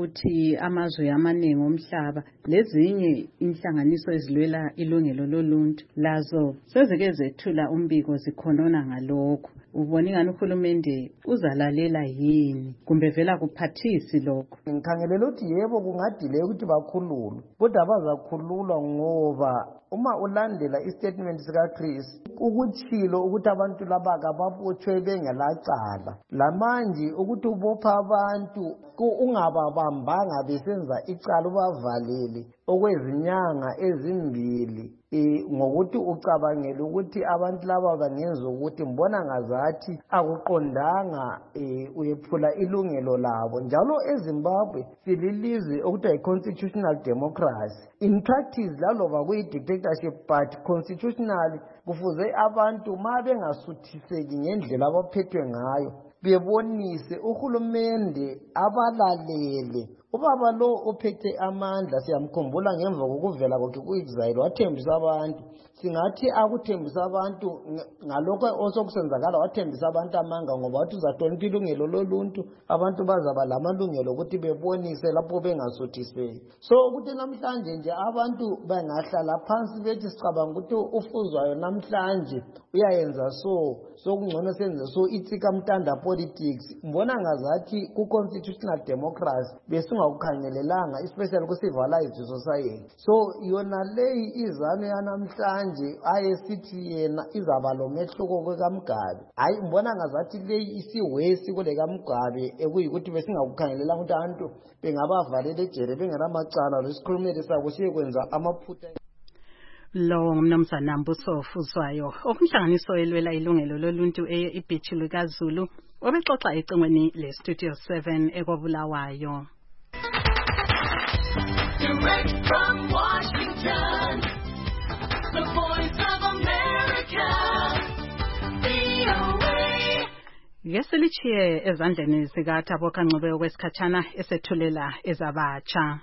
ukuthi amazwe amaningi omhlaba lezinye inhlanganiso ezilwela ilungelo loluntu lazo sezike zethula umbiko zikhonona ngalokho. Ubona ingani uhulumende uzalalela yini kumbe vela kuphathisi lokho? Ngikhangelela ukuthi yebo kungadile ukuthi bakhululwe, kodwa abazakhululwa ngoba uma ulandela istatement sikaChris ukutshilo ukuthi abantu laba kababotshwe bengelacala. Lamanje ukuthi ubopha abantu ungababambanga besenza icala ubavalele okwezinyanga ezimbili ngokuthi ucabangele ukuthi abantu laba bangenza ukuthi mbona ngazathi akuqondanga uyephula ilungelo labo. Njalo eZimbabwe sililizwe okuthiwa i-constitutional democracy. In practice laloba kuyi-dictatorship but constitutionally kufuze abantu ma bengasuthiseki ngendlela abaphethwe ngayo bebonise uhulumende abalalele. Ubaba lo ophethe amandla siyamkhumbula ngemva kokuvela kwakhe ku-exile wathembisa abantu. Singathi akuthembisa abantu ngalokho osokusenzakala wathembisa abantu amanga ngoba wathi uzahlonipha ilungelo loluntu abantu bazaba lamalungelo ukuthi bebonise lapho bengasuthiseki. So ukuthi namhlanje nje abantu bangahlala phansi bethi sicabanga ukuthi ufuzwayo namhlanje uyayenza sokungcono senze itsika mtanda politics. Mbona ngazathi ku-constitutional democracy besingakukhangelelanga especially ku-civilized society. So yona leyi izano yanamhlanje ayesithi yena izaba lo mehluko kwekaMgabe. Hayi mbona ngazathi leyi isiwesi kule kaMgabe ekuyikuthi besingakukhangelelanga ukuthi abantu bengabavalela ejele bengelamacala lesikhulumeli sabo siyekwenza amaphutha. Lo ngumnumzana Mbuso Fuzwayo okunhlanganiso elwela ilungelo loluntu eBhithi likaZulu obexoxa ecingweni leStudio 7 ekobulawayo. Direct from Washington, the Voice of America, VOA. Yesilichiye ezandleni zikaThabo Kancube okwesikhatshana esethulela ezabatsha.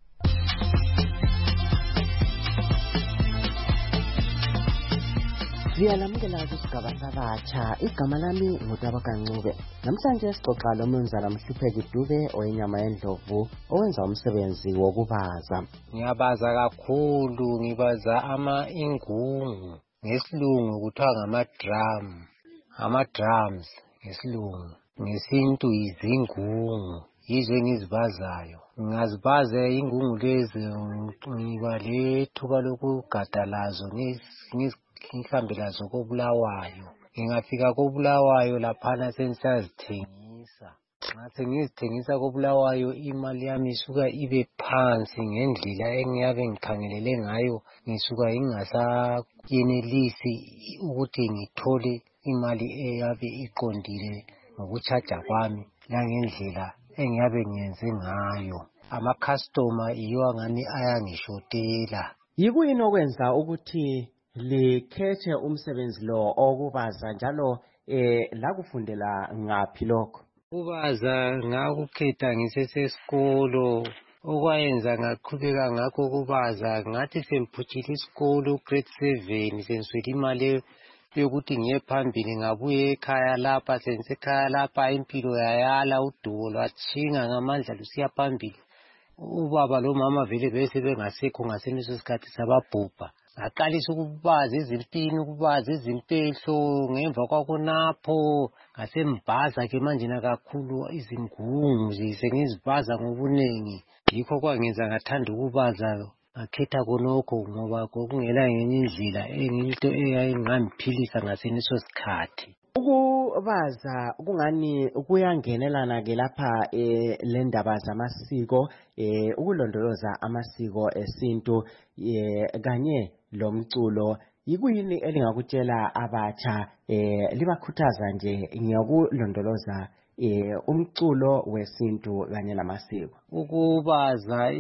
Siyalamukela kusigaba sabatsha. Igama lami nguThabo Kancube. Namhlanje sixoxa loMnumzana Mhlupheki Dube oyenyama yendlovu owenza umsebenzi wokubaza. Ngiyabaza kakhulu, ngibaza ingungu ngesilungu kuthiwa ama-drums ngesilungu, ngesintu izingungu, yizo engizibazayo. Ngazibaza ingungu lezi ngiba lethuba lokugada lazo ngihambe lazo koBulawayo. Ngingafika koBulawayo laphana sensazithengisa. Ngathi ngizithengisa koBulawayo imali yami isuka ibe phansi ngendlela engiyabe ngikhangelele ngayo, ngisuka ingasayenelisi ukuthi ngithole imali eyabe iqondile ngokutshaja kwami langendlela engiyabe ngiyenze ngayo. Ama-customer yiwo ngani ayangishotela. Yikuyini okwenza ukuthi likhethe umsebenzi lo okubaza njalo lakufundela ngaphi lokho? Ukubaza ngakukhetha ngisesesikolo. Okwayenza ngaqhubeka ngakho ukubaza ngathi semphutshile isikolo grade 7 senswela imali yokuthi ngiye phambili ngabuye ekhaya lapha. Sengisekhaya lapha impilo yayala, udubo lwatshinga ngamandla lusiya phambili. Ubaba lomama vele bese bengasekho ngaseneso sikhathi sababhubha. Ngaqalisa ukubaza izimpini, ukubaza izimpehlo. Ngemva kwakhonapho ngasembaza ke manje kakhulu izingungu sengizibaza ngobunengi. Yikho kwangenza ngathanda ukubaza, ngakhetha konokho ngoba kokungela ngenye indlela into eyayingamphilisa ngaseneso sikhathi. Ukubaza kungani kuyangenelana ke lapha le ndaba zamasiko, ukulondoloza amasiko esintu kanye lomculo. Yikuyini elingakutshela abatsha libakhuthaza nje ngokulondoloza umculo wesintu kanye namasiko? Ukubaza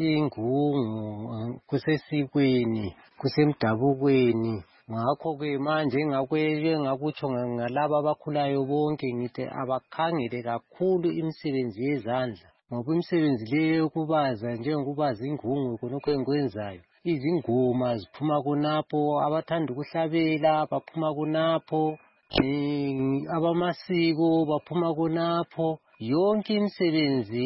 ingungu kusesikweni, kusemdabukweni. Ngakho-ke manje engakutsho ngalaba abakhulayo bonke ngithi abakhangele kakhulu imisebenzi yezandla, ngoba imisebenzi le yokubaza njengokubaza ingungu khonokho engikwenzayo, izingoma ziphuma khonapho, abathanda ukuhlabela baphuma khonapho, abamasiko baphuma khonapho. yonke imisebenzi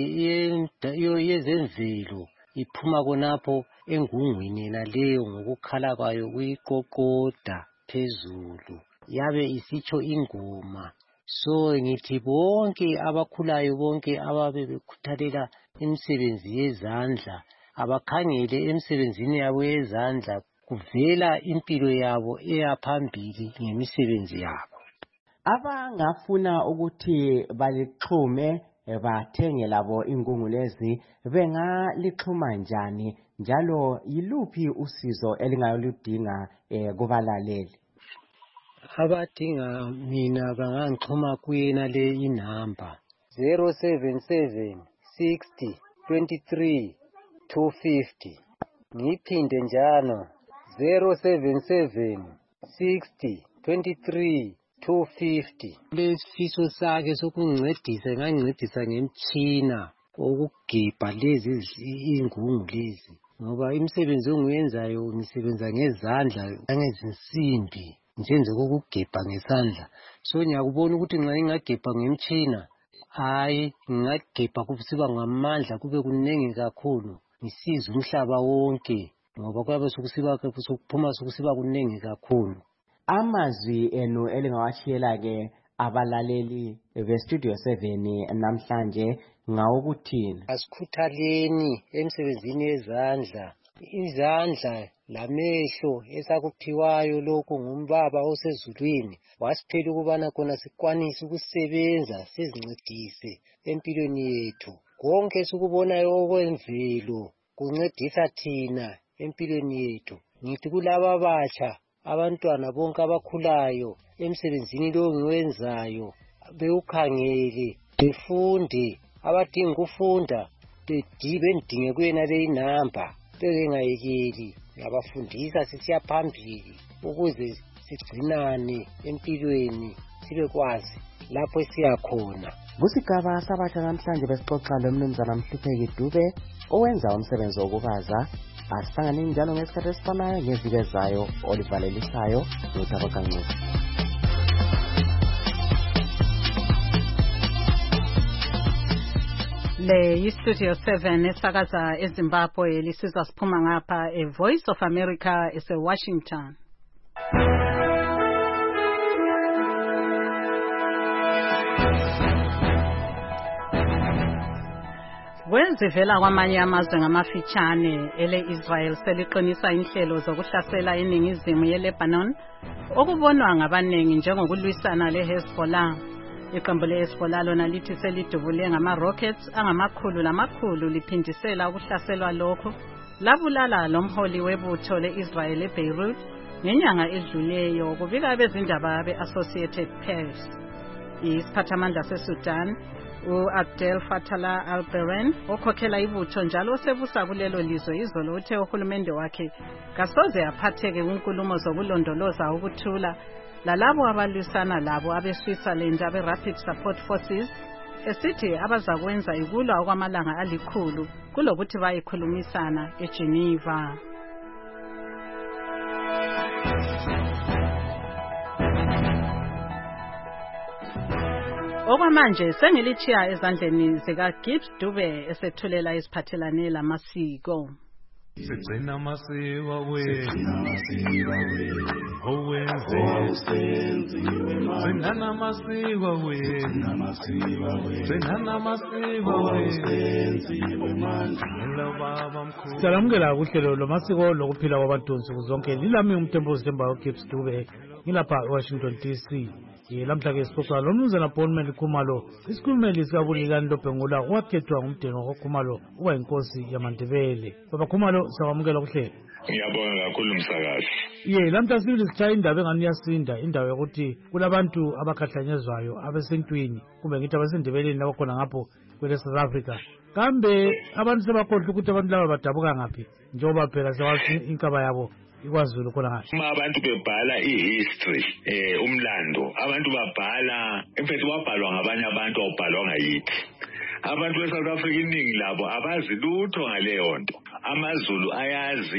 yezemvelo iphuma konapho engungwini yena leyo ngokukhala kwayo kuyiqoqoda phezulu yabe isitsho ingoma. So ngithi bonke abakhulayo bonke ababe bekhuthalela imisebenzi yezandla abakhangele emsebenzini yabo yezandla kuvela impilo yabo eyaphambili ngemisebenzi yabo. Abangafuna ukuthi balixhume bathenge labo ingungu lezi bengalixhuma njani njalo yiluphi usizo elingayoludinga kubalaleli? Abadinga mina bangangixhuma kuyena le inamba 077 60 23 250. Ngiphinde njalo 077 60 23 250. Lesifiso sakhe sokuncedisa engancedisa ngemtshina okugebha lezi ingungu lezi ngoba imisebenzi onguyenzayo ngisebenza ngezandla angezinsimbi njenze kokugebha ngesandla. So ngiyakubona ukuthi nxa ngingagebha ngemtshina hayi ngingagebha kusiba ngamandla kube kunengi kakhulu ngisiza umhlaba wonke ngoba kwabe sokuphuma sokusiba kunengi kakhulu. Amazwi enu elingawashiyela-ke abalaleli beStudio 7 namhlanje ngawokuthini? Asikhuthaleni emsebenzini yezandla. Izandla lamehlo esakuphiwayo lokhu ngumbaba osezulwini wasiphela ukubana khona sikwanise ukusebenza sizincedise empilweni yethu. Konke sikubonayo okwemvelo kuncedisa thina empilweni yethu. Ngithi kulaba abatsha abantwana bonke abakhulayo emsebenzini lo ngiwenzayo bewukhangele befunde abadinga ukufunda bendinge kuyena le inamba bengayekeli ngiyabafundisa sisiya phambili ukuze sigcinane empilweni sibekwazi lapho esiya khona. Kusigaba sabatsha namhlanje besixoxa lomnumzana Mhlupheki Dube owenza umsebenzi wokubaza. Asihlangane njalo ngesikhathi esifanayo ngeviki ezayo olivalelisayo noThabo Kancube. Le yiStudio 7 esakaza eZimbabwe lisizwa siphuma ngapha Voice of America eseWashington. Wezivela kwamanye amazwe ngamafitshane ele-Israel seliqinisa inhlelo zokuhlasela eningizimu yeLebanon okubonwa ngabaningi njengokulwisana leHezbollah. Iqembu leHezbollah lona lithi selidubule ngama-rockets angamakhulu lamakhulu liphindisela ukuhlaselwa lokho labulala lomholi webutho le-Israel eBeirut ngenyanga edluleyo kubika bezindaba be-Associated Press. Isiphathamandla seSudan u-Abdel Fattah al-Burhan okhokhela ibutho njalo osebusa kulelo lizwe izolo uthe uhulumende wakhe kasoze aphatheke kunkulumo zokulondoloza ukuthula lalabo abalwisana labo abe-Switzerland abe-Rapid Support Forces esithi abazakwenza ikulwa okwamalanga alikhulu kulokuthi bayikhulumisana eGeneva. Okwamanje sengilitshiya ezandleni zikaGibbs Dube esethulela isiphathelane lamasiko. Sigcina amasiko wethu owenze sigcina amasiko wethu sigcina amasiko wethu. Salamukela kuhlelo lomasiko lokuphila kwabantu nsuku zonke. Lilami umthembuzi Themba Gibbs Dube ngilapha eWashington DC. Lamhla-ke sixoxa lomnumzana Bonman Khumalo isikhulumeli sikabulikani Lobhengula owakhethwa ngumdengo kaKhumalo uba yinkosi yamaNdebele. Baba Khumalo sawamukela kuhlelo. Ngiyabonga kakhulu msakazi. Lamhla sibili sithaya indaba engani iyasinda indaba yokuthi kulabantu abakhahlanyezwayo abesentwini kumbe ngithi abasendebeleni abakhona ngapho kwele South Africa. Kambe abantu sebakhohlwa ukuthi abantu laba badabuka ngaphi njengoba phela sewazi inkaba yabo iKwaZulu khona ngaphi. Uma abantu bebhala ihistory umlando abantu babhala emfethu wabhalwa ngabanye abantu awubhalwanga yithi. Abantu beSouth Africa iningi labo abazi lutho ngaleyo nto. AmaZulu ayazi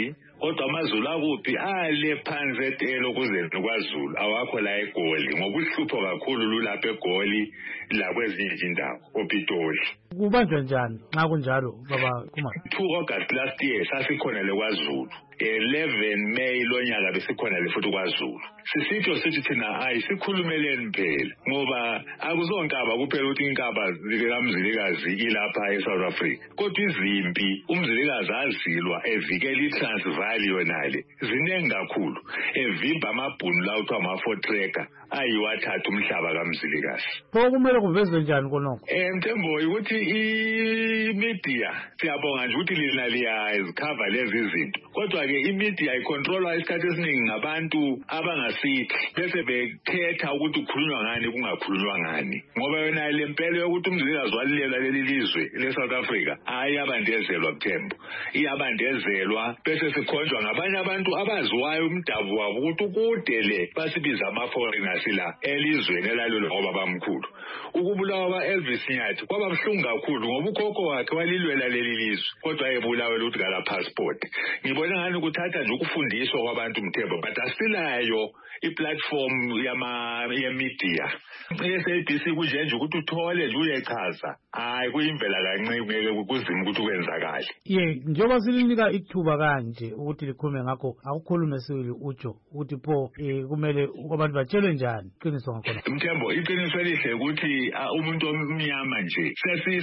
kodwa amazulu akuphi ale phansi etelo ukuze kwaZulu awakho la eGoli ngoba uhlupho kakhulu lulapha eGoli la kwezinye indawo oPitoli. Kubanjwa njani nxa kunjalo baba Khumalo? 2 August last year sasikhona le kwaZulu. 11 May lonyaka besikhona le futhi kwaZulu. Sisitsho sithi thina ayisikhulumeleni phela ngoba akuzonkaba kuphela ukuthi inkaba zikaMzilikazi ilapha eSouth Africa. Kodwa izimpi uMzilikazi azilwa evikela iTransvaal yonale zinengi kakhulu evimba amabhunu la kuthiwa ama-4-tracker ayiwathatha umhlaba kaMzilikazi. Pho kumele kuvezwe njani konoko? Mthembo ukuthi imedia siyabonga nje ukuthi lina liyazikhava lezi zinto. Kodwa ke imedia icontrolwa isikhathi esiningi ngabantu abangasithi bese bekhetha ukuthi kukhulunywa ngani kungakhulunywa ngani. Ngoba yona le mpela yokuthi uMzilikazi walilela leli lizwe leSouth Africa ayabandezelwa Mthembo. Iyabandezelwa bese sikhonjwa ngabanye abantu abaziwayo umdabu wabo ukuthi ukude le basibiza ama-foreigners la elizweni elalelo ngoba bamkhulu. Ukubulawa kwa-Elvis Nyathi kwaba buhlungu kakhulu ngoba ukhokho wakhe walilwela leli lizwe kodwa ayebulawe ukuthi kala passport. Ngibona ngani ukuthatha nje ukufundiswa kwabantu Mthembo but asilayo iplatform yemedia. SABC kunjenje ukuthi uthole nje uyechaza hayi kuyimvela kancane kuzima ukuthi kwenzakala. Njengoba silinika ithuba kanje ukuthi likhulume ngakho akukhulume sibili utsho ukuthi pho kumele abantu batshelwe njani iqiniso ngakhona. Mthembo iqiniso elihle ukuthi umuntu omnyama nje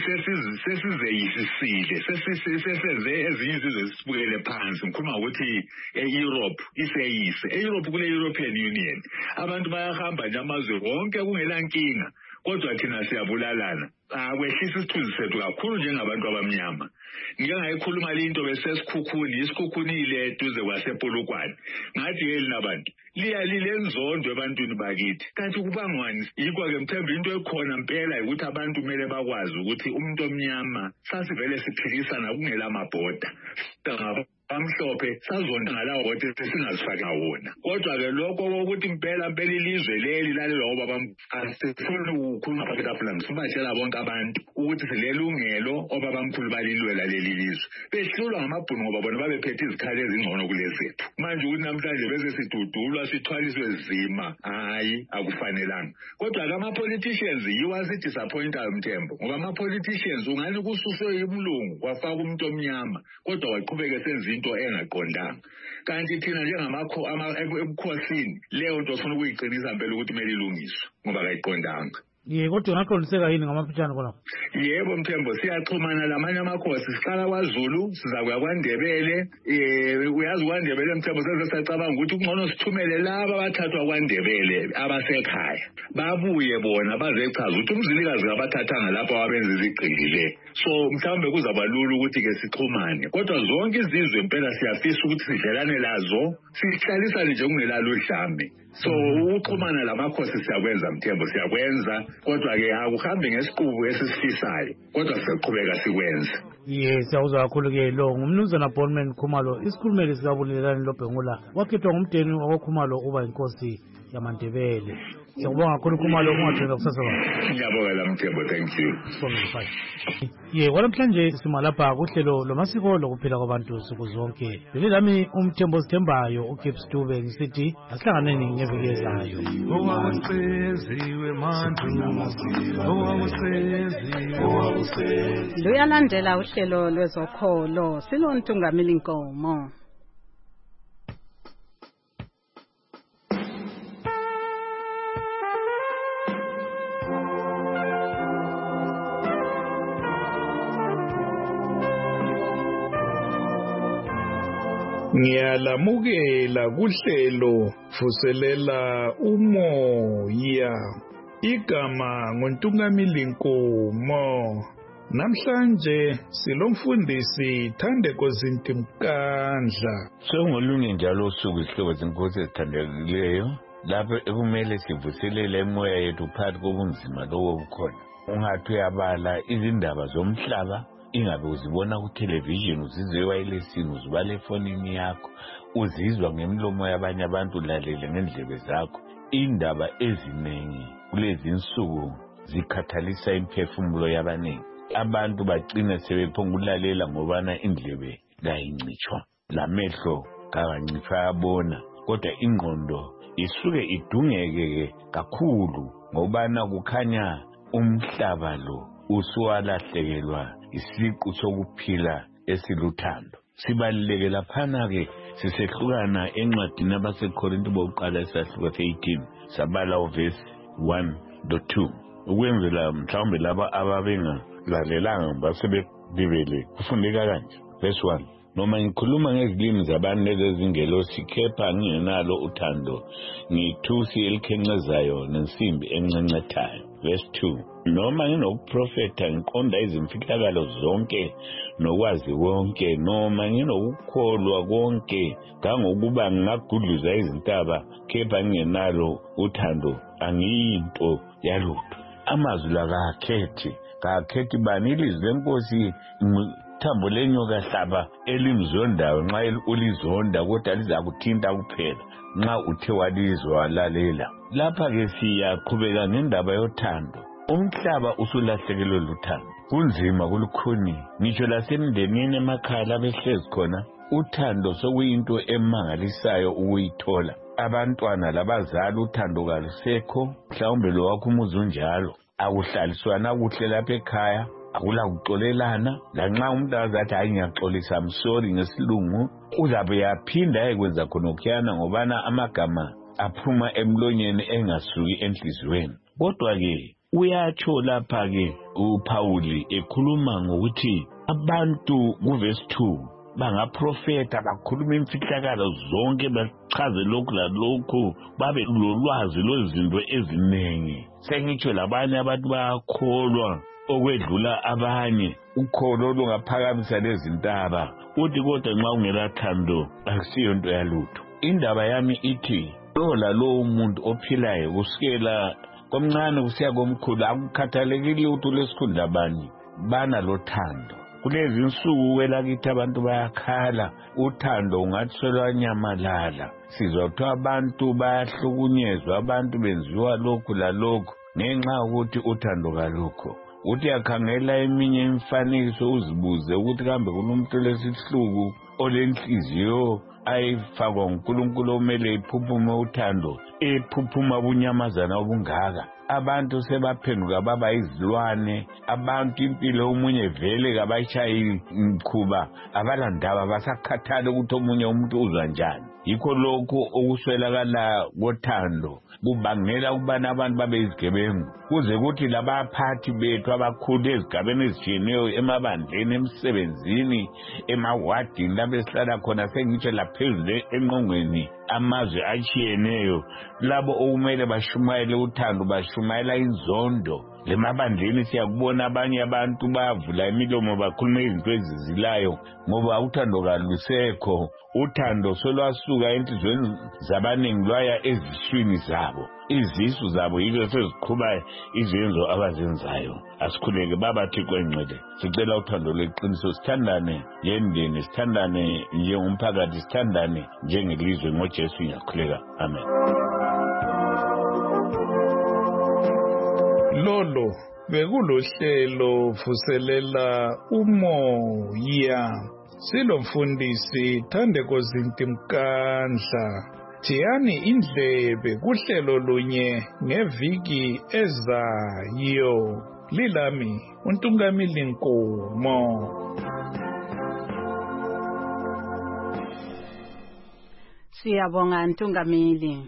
sesizeyisisile sesize ezinye izizwe sibukele phansi. Ngikhuluma ukuthi eEurope iseyise eEurope kule European Union abantu bayahamba nje amazwe wonke kungela nkinga kodwa thina siyabulalana. Kwehlisa isithunzi sethu kakhulu njengabantu abamnyama. Ngike ngayikhuluma into besesikhukhuni isikhukhunile duze kwasePolokwane. Ngathi nabantu lilenzondo ebantwini bakithi. Kanti kubangwani? Yikho ke Mthembu into ekhona impela ukuthi abantu kumele bakwazi ukuthi umuntu omnyama sasivele siphilisana kungela amabhoda. Amhlophe sazonda ngalawo kodwa singazifaki wona. Kodwa ke lokho ukuthi impela ilizwe leli lalelo ngoba asifuni ukukhuluma ngapha sibatshela bonke abantu ukuthi silelungelo obabamkhulu balilwela leli lizwe. Behlulwa ngamabhunu ngoba bona babephethe izikhali ezingcono kulezethu. Manje ukuthi namhlanje bese sidudulwa sithwaliswe zima hayi akufanelanga. Kodwa ke ama-politicians yiwo asidisappointayo Mthembo ngoba ama-politicians ungani kususwe imlungu kwafaka umuntu omnyama kodwa waqhubeka senza into engaqondanga. Kanti thina ebukhosini leyo nto ofuna ukuyiqinisa impela ukuthi kumele ilungiswe ngoba kayiqondanga. Kodwa ngaqondiseka yini ngamafitshane khona? Yebo Mthembo siyaxhumana lamanye amakhosi sihlala kwaZulu sizakuya kwaNdebele. Uyazi kwaNdebele Mthembo sesicabanga ukuthi kungcono sithumele laba abathathwa kwaNdebele abasekhaya babuye bona bazechaza ukuthi uMzilikazi abathathanga lapho abenza izigqili. So mhlawumbe kuzaba lula ukuthi ke sixhumane kodwa zonke izizwe impela siyafisa ukuthi sidlelane lazo sihlalisane nje kungelalo udlame. So ukuxhumana lamakhosi siyakwenza Mthembo siyakwenza kodwa ke akuhambi ngesiqubu esisifisayo kodwa siyaqhubeka sikwenza. Siyawuzwa kakhulu ke lo ngumnumzana Bonman Khumalo isikhulumeli sikabulelani loBhengula wakhethwa ngumdeni wakoKhumalo uba inkosi yamaNdebele. Siyabonga kakhulu Khumalo ungathenda kusasa kwakho. Ngiyabonga Mthembo, thank you. Kwalamhlanje simalapha kuhlelo lomasiko lokuphila kwabantu nsuku zonke. Leli lami uMthembo Sithembayo uGibbs Dube ngisithi asihlanganeni ngeviki ezayo. Luyalandela uhlelo lwezokholo silontungamili Nkomo. Ngiyalamukela kuhlelo vuselela umoya. Igama nguntungamili Nkomo. Namhlanje silomfundisi Thandeko Zintimkandla. Sengolunye njalo usuku isihlobo zenkosi ezithandekileyo lapho ekumele sivuselele emoya yethu phakathi kobunzima lobo bukhona. Ungathi uyabala izindaba zomhlaba ingabe uzibona ku television uzizwe wayilesini uzibale efonini yakho uzizwa ngemlomo yabanye abantu ulalele ngendlebe zakho. Indaba eziningi kulezi insuku zikhathalisa imphefumulo yabaningi. Abantu bagcina sebephonga ukulalela ngobana indlebe kayincitshwa lamehlo kancipha yabona kodwa ingqondo isuke idungeke kakhulu ngobana kukhanya umhlaba lo usuwalahlekelwa isiqu sokuphila esiluthando. Sibaluleke laphana ke sisehlukana encwadini abaseKorinto bokuqala isahluko 18 sabala uvesi 1-2 ukwenzela mhlawumbe laba ababengalalelanga basebebibele kufundeka kanje. Verse 1, noma ngikhuluma ngezilimi zabantu lezingelosi kepha ngingenalo uthando ngithusi elikhencezayo nensimbi encencethayo. Verse 2, noma nginokuprofetha ngiqonda izimfihlakalo zonke nokwazi konke, noma nginokukholwa konke kangokuba ngingagudluza izintaba kepha ngingenalo uthando angiyinto yalutho. Amazwi la kakhethi bani. Ilizwi lenkosi thambo lenyoka hlaba elimzondayo nxa ulizonda kodwa lizakuthinta kuphela nxa uthe walizwa lalela. Lapha ke siyaqhubeka ngendaba yothando. Umhlaba usulahlekelwe luthando, kunzima kulukhuni. Ngitsho lasemndenini emakhaya labehlezi khona uthando sokuyinto emangalisayo ukuyithola. Abantwana labazali uthando kalusekho. Mhlawumbe lo wakho umuzi unjalo, akuhlaliswana kuhle lapha ekhaya, akula kuxolelana. Lanxa umuntu azathi hayi ngiyaxolisa I'm sorry ngesilungu, uzabe yaphinda ekwenza khonokuyana ngobana amagama aphuma emlonyeni engasuki enhliziyweni. Kodwa ke uyatsho lapha ke uPauli ekhuluma ngokuthi abantu kuverse 2 bangaprofeta bakhuluma imfihlakalo zonke, bachaze lokhu lalokhu, babe lolwazi lwezinto eziningi. Sengitsho labanye abantu bayakholwa okwedlula abanye, ukholo olungaphakamisa lezintaba. Uthi kodwa nxa ungelathando akusiyo into yalutho. Indaba yami ithi lowo muntu ophilayo kusukela komncane kusiya komkhulu akukhathalekile lutho lesikhundla bani banalothando. Kulezi insuku kwelakithi abantu bayakhala, uthando ungathi selwanyamalala. Sizwa kuthiwa abantu bayahlukunyezwa, abantu benziwa lokhu lalokhu ngenxa yokuthi uthando kalukho. Uthi akhangela eminye imifanekiso uzibuze ukuthi kambe kunomuntu lesihluku olenhliziyo ayifakwa uNkulunkulu omele iphuphume uthando, ephuphuma bunyamazana obungaka. Abantu sebaphenduka baba izilwane, abantu impilo omunye vele kabayishayi mkhuba, abalandaba basakhathale ukuthi omunye umuntu uzwa njani. Yikho lokho okuswelakala kothando kubangela ukubana abantu babe izigebengu, kuze kuthi labaphathi bethu abakhulu ezigabeni ezitshiyeneyo emabandleni, emsebenzini, emawadini lapho esihlala khona, sengitsho laphezulu enqongweni amazwe atshiyeneyo, labo okumele bashumayele uthando bashumayela inzondo. Lemabandleni siyakubona abanye abantu bayavula imilomo bakhuluma izinto ezizilayo ngoba uthando kalusekho. Uthando solwasuka enhliziyweni zabaningi lwaya eziswini zabo, izisu zabo yizo seziqhuba izenzo abazenzayo. Asikhuleke baba Thixo engcwele, sicela uthando lweqiniso, sithandane ngendeni, sithandane njengomphakathi, sithandane njengelizwe ngoJesu ngiyakhuleka, amen. Lolo bekulohlelo vuselela umoya. Silomfundisi Thandeko Zinti Mkandla. Thiyani indlebe kuhlelo lunye ngeviki ezayo. Lilami uNtungamili Nkomo. Siyabonga Ntungamili.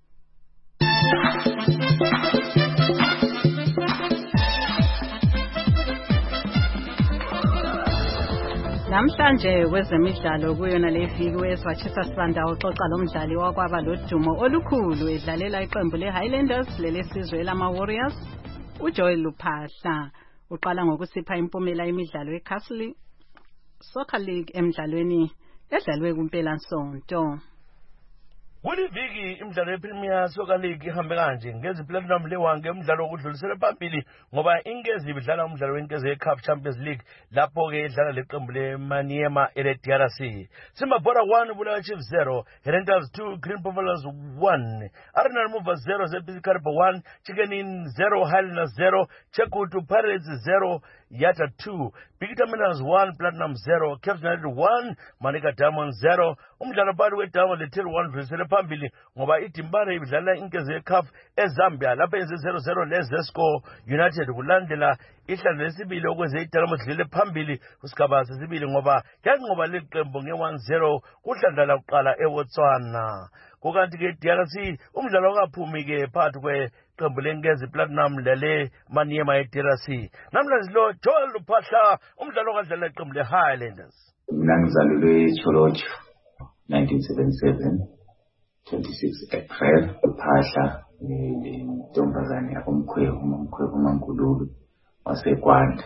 Namhlanje kwezemidlalo kuyona leviki wezwatshisa sibanda uxoxa lomdlali wakwaba lodumo olukhulu edlalela iqembu leHighlanders lelesizwe lama-Warriors, uJoel Luphahla. Uqala ngokusipha impumela imidlalo eCastle Soccer League emidlalweni edlalwe kuMpelasonto. Kuliviki imidlalo yePremier Soccer League ihambe kanje ngeziplatinum lewange umdlalo okudlulisela phambili ngoba inkezi ibidlala umdlalo wenkezi yeCup Champions League lapho ke idlala leqembu leManiema ele-DRC. Simbabora 1 Bulawayo Chiefs 0, Rangers 2 Green Buffaloes 1, Arsenal Movers 0 ZPC Kariba 1, Chicken Inn 0 Highlanders 0, Chekutu Pirates 0, Yata 2, Big Terminals 1, Platinum 0, Caps United 1, Manica Diamond 0, umdlalo phakathi kweDiamond leTel 1 dlulisele phambili ngoba iDimbane ibidlala inkeze yeCAF eZambia lapha yenze 0-0 leZesco United kulandela ihlandla lesibili okwenze iDynamo dlule phambili kusigaba sesibili ngoba yanqoba leqembu nge-1-0 kuhlandla lakuqala eBotswana. Kukanti ke DRC umdlalo kaphumi ke phakathi kweqembu lenkezi Platinum lale Maniema eDRC. Namhlanje lo Joel Luphahla umdlalo kadlala iqembu leHighlanders. Mina ngizalelwe eCholocho 1977 26 April Luphahla intombazane yakomkhwebu uMaNgululu waseKwanda.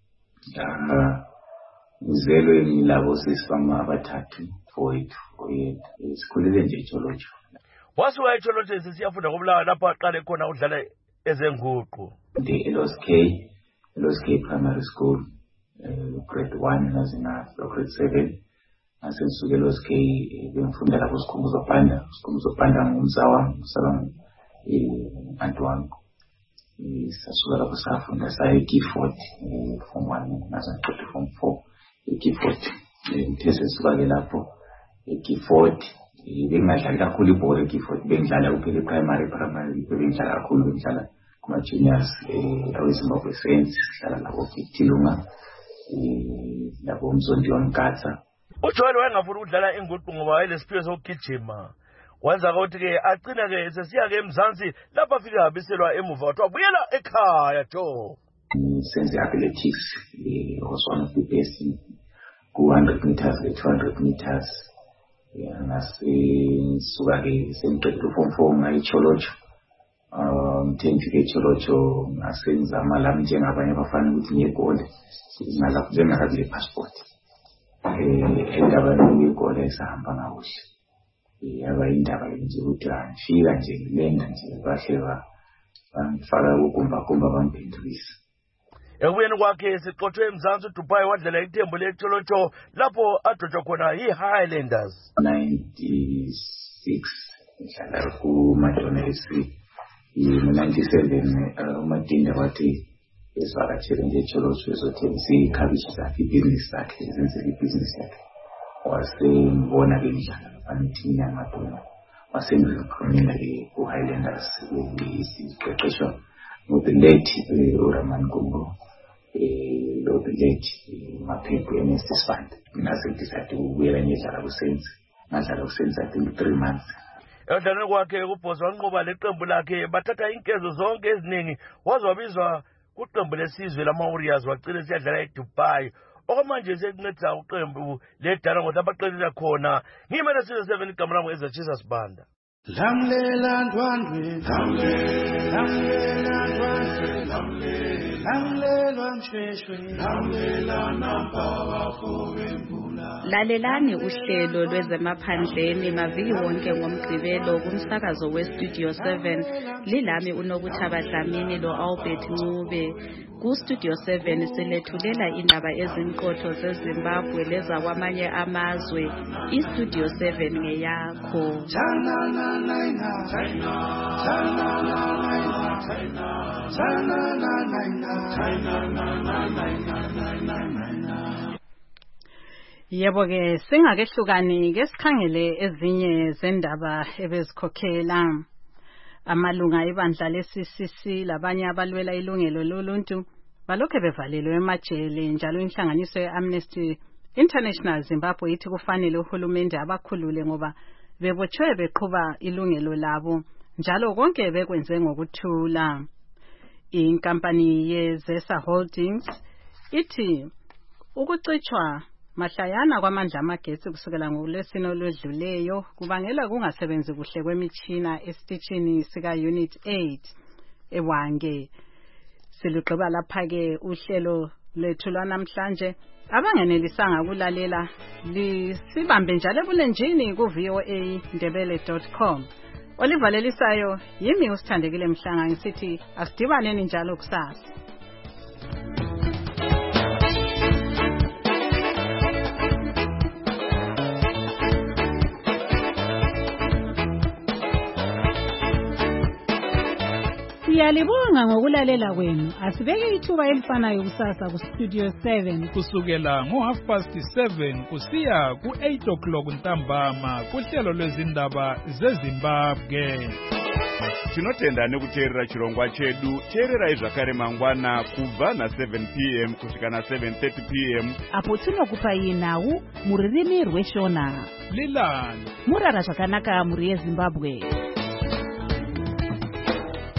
Ngizelwe ngilabo sisifama abathathu mfowethu oyedwa. Sikhulele nje eCholocho. Wasuka eCholocho sesiyafunda koBulawayo lapho aqale khona udlala ezenguqu. The LSK Primary School grade 1 nazina grade 7 asengisuke LSK bengifunda lapho Sikhumbuzo Panda ngumzawa wami Antwani. Sasuka lapho safunda saye Gifford form 1 nasanqoqe form 4 eGifford. Ngithe suka ke lapho eGifford bengadlali kakhulu ibhola eGifford, bengidlala kuphela primary bengidlala kakhulu, bengidlala kuma juniors aweZimbabwe Saints, sidlala labo Tilunga labo Mzondi waMkatha. uJoel wayengafuna ukudlala inguqu ngoba wayelesiphiwo sokugijima. Wenza ukuthi ke agcina ke sesiya ke eMzansi lapha afika habiselwa emuva wathi wabuyela ekhaya Jo. Senze athletics was one of the best in 100 meters, 200 meters. Nasuka ke sengiqedile form 4 ngayiCholocho. Ngithengile eCholocho ngasenza amalami njengabanye abafana ukuthi ngiyegole ngalapho njengakule passport. Indaba yegole isahamba ngakuhle. Yaba indaba nje ukuthi angifika nje ngilenda nje bahle bangifaka ukumba bamphendulisa. Ekubuyeni kwakhe siqothwe eMzansi uDubai wadlala iThembu leCholocho lapho adotshwa khona iHighlanders. 96 ngihlala kuMadonna FC. 97 uMadinda wathi esivakatshele nje eCholocho ezothengisa ikhabishi zakhe, ibhizinisi lakhe, ezenzela ibhizinisi yakhe. Wasembona ke njalo anithi nyamadona. Wasengikhonela ke kuHighlanders isiqeqeshwa the late uRaman Gumbo. Lo the late Maphephu NSS Fund. Ngasengisathi ukubuyela ngidlala kuSaints. Ngadlala kuSaints I think 3 months. Edlaleni kwakhe uBhozo wanqoba leqembu lakhe bathatha inkezo zonke eziningi wazwabizwa kuqembu lesizwe lama-Warriors wagcina siyadlala eDubai. Okwamanje sekunceda uqembu leDana ngoba abaqelela khona. Ngimele sizwe 7 igama lami ezachisa sibanda. Lamlela ndwandwe lamlela msheshwe lamlela nampabafo bembula. Lalelani uhlelo lwezemaphandleni maviki wonke ngomgqibelo kumsakazo weStudio 7 lilami uNokuthaba Dlamini lo Albert Ncube. KuStudio 7 silethulela indaba ezinqotho zeZimbabwe leza kwamanye amazwe. iStudio 7 ngeyakho. Yebo ke singakehlukani ke sikhangele ezinye zendaba ebezikhokhela. Amalunga ebandla leCCC labanye abalwela ilungelo loluntu balokho bevalelwe emajele njalo inhlanganiso yeAmnesty International Zimbabwe ithi kufanele uhulumende abakhulule ngoba bebotshwe beqhuba ilungelo labo njalo konke bekwenze ngokuthula. Inkampani yeZesa Holdings ithi ukucitshwa mahlayana kwamandla amagetsi kusukela ngoLwesine olwedluleyo kubangela kungasebenzi kuhle kwemitshina esitishini sika Unit 8 eWange. Silugqiba lapha ke uhlelo lethu lwanamhlanje. Abangenelisanga kulalela lisibambe njalo ebulenjini ku voa.ndebele.com. Olivalelisayo yimi usithandekile Mhlanga ngisithi asidibaneni njalo kusasa. Siyalibonga ngokulalela kwenu. Asibeke ithuba elifanayo kusasa kuStudio 7 kusukela ngo7:30 kusiya ku8 ntambama kuhlelo lwezindaba zeZimbabwe. Tinotenda nekuteerera chirongwa chedu. Teererai zvakare mangwana kubva na7 p.m. kusvika na7:30 p.m. apo tinokupai nhau muririmi rweshona. Lilani murara zvakanaka muri yeZimbabwe.